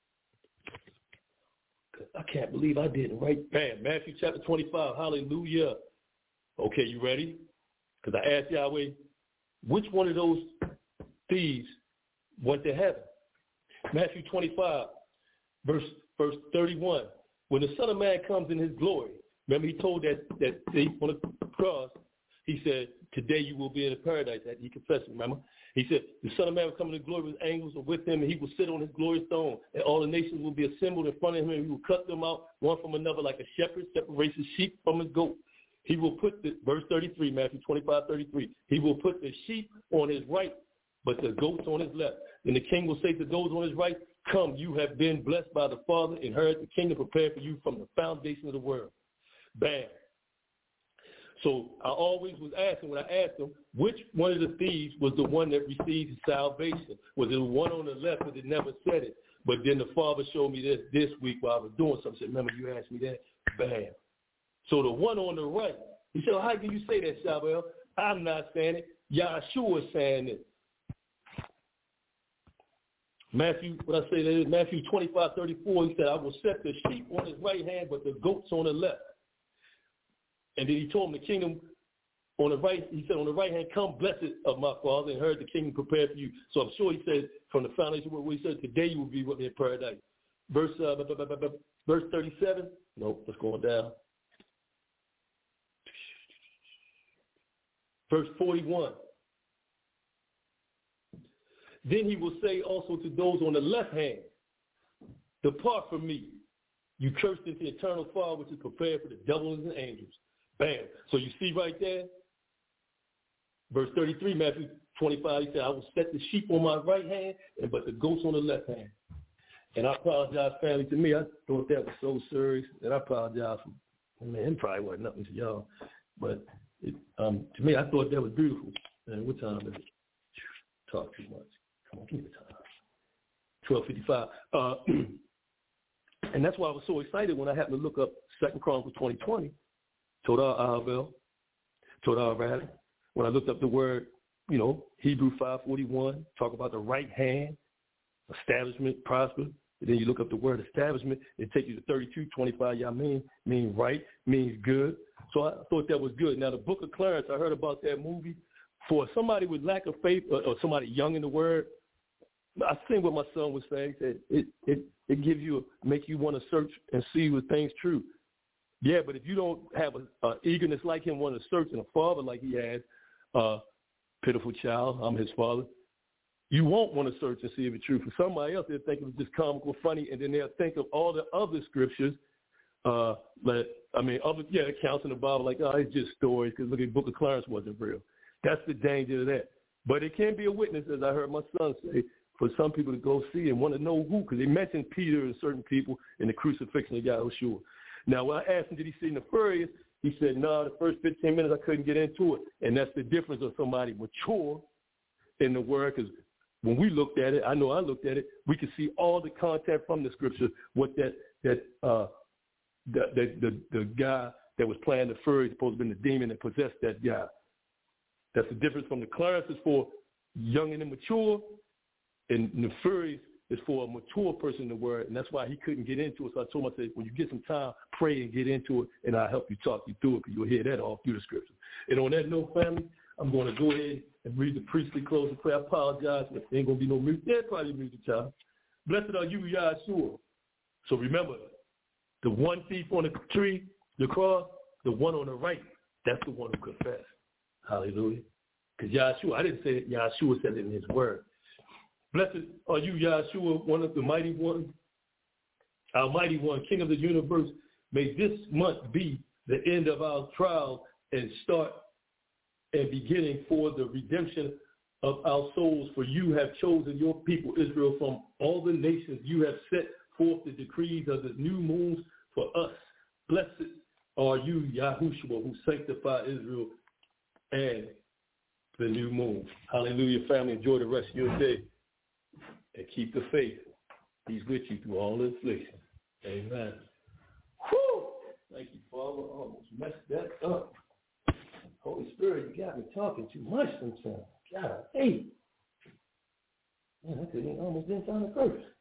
I can't believe I didn't write. Bam, Matthew chapter 25. Hallelujah. Okay, you ready? Because I asked Yahweh, which one of those thieves went to heaven? Matthew 25, verse 31. When the Son of Man comes in his glory, remember he told that thief on the cross, he said, today you will be in the paradise. That he confessed, remember? He said, the Son of Man will come in the glory with angels are with him, and he will sit on his glorious throne, and all the nations will be assembled in front of him, and he will cut them out one from another like a shepherd separates his sheep from his goat. He will put verse 33, Matthew 25:33. He will put the sheep on his right, but the goats on his left. And the king will say to those on his right, come, you have been blessed by the Father, and heard the kingdom prepared for you from the foundation of the world. Bam. So I always was asking, when I asked them, which one of the thieves was the one that received salvation? Was it the one on the left? Because it never said it. But then the Father showed me this week while I was doing something. Remember, you asked me that? Bam. So the one on the right, he said, well, how can you say that, Shabel? I'm not saying it. Yahshua is saying it. Matthew 25:34, he said, I will set the sheep on his right hand, but the goats on the left. And then he told him the kingdom on the right, he said, on the right hand, come blessed of my Father, and heard the kingdom prepared for you. So I'm sure he said from the foundation where he said, today you will be with me in paradise. Verse 37, nope, let's go down. Verse 41. Then he will say also to those on the left hand, depart from me, you cursed into eternal fire, which is prepared for the devils and angels. Bam. So you see right there, verse 33, Matthew 25, he said, I will set the sheep on my right hand, but the goats on the left hand. And I apologize, family, to me. I thought that was so serious, and I apologize for, man, it probably wasn't nothing to y'all. But to me, I thought that was beautiful. And what time is it? Talk too much. Come on, give me the time. 12:55. And that's why I was so excited when I happened to look up 2 Chronicles 20:20. Todah Riley. When I looked up the word, Hebrew 5:41, talk about the right hand, establishment, prosper. And then you look up the word establishment, it takes you to 32:25. Y'all mean right, means good. So I thought that was good. Now the Book of Clarence, I heard about that movie. For somebody with lack of faith or somebody young in the word, I think what my son was saying. He said it gives you, make you want to search and see what things true. Yeah, but if you don't have a eagerness like him, want to search, and a father like he has, pitiful child, I'm his father, you won't want to search and see if it's true. For somebody else, they'll think it was just comical, funny, and then they'll think of all the other scriptures, other accounts in the Bible, like, oh, it's just stories, because look, the Book of Clarence wasn't real. That's the danger of that. But it can be a witness, as I heard my son say, for some people to go see and want to know who, because they mentioned Peter and certain people in the crucifixion of Yahushua. Now, when I asked him, did he see Nefarious? He said, no, the first 15 minutes I couldn't get into it. And that's the difference of somebody mature in the word, because
when we looked at it, I know I looked at it, we could see all the content from the scripture, what the guy that was playing the furry is supposed to be the demon that possessed that guy. That's the difference from the Clarence is for young and immature, and the furries is for a mature person in the word, and that's why he couldn't get into it. So I told him, I said, when you get some time, pray and get into it, and I'll help you talk you through it, because you'll hear that all through the scripture. And on that note, family, I'm going to go ahead and read the priestly closing prayer. I apologize, but there ain't going to be no music. There's probably music, child. Blessed are you, Yahshua. So remember, the one thief on the tree, the cross, the one on the right, that's the one who confessed. Hallelujah. Because Yahshua, I didn't say it, Yahshua said it in his word. Blessed are you, Yahshua, one of the mighty ones, our mighty one, King of the universe. May this month be the end of our trials and start and beginning for the redemption of our souls. For you have chosen your people, Israel, from all the nations. You have set forth the decrees of the new moons for us. Blessed are you, Yahushua, who sanctify Israel and the new moon. Hallelujah, family. Enjoy the rest of your day. And keep the faith. He's with you through all the affliction. Amen. Whew! Thank you, Father. I almost messed that up. Holy Spirit, you got me talking too much sometimes. God, hey. Man, I almost didn't find the verse.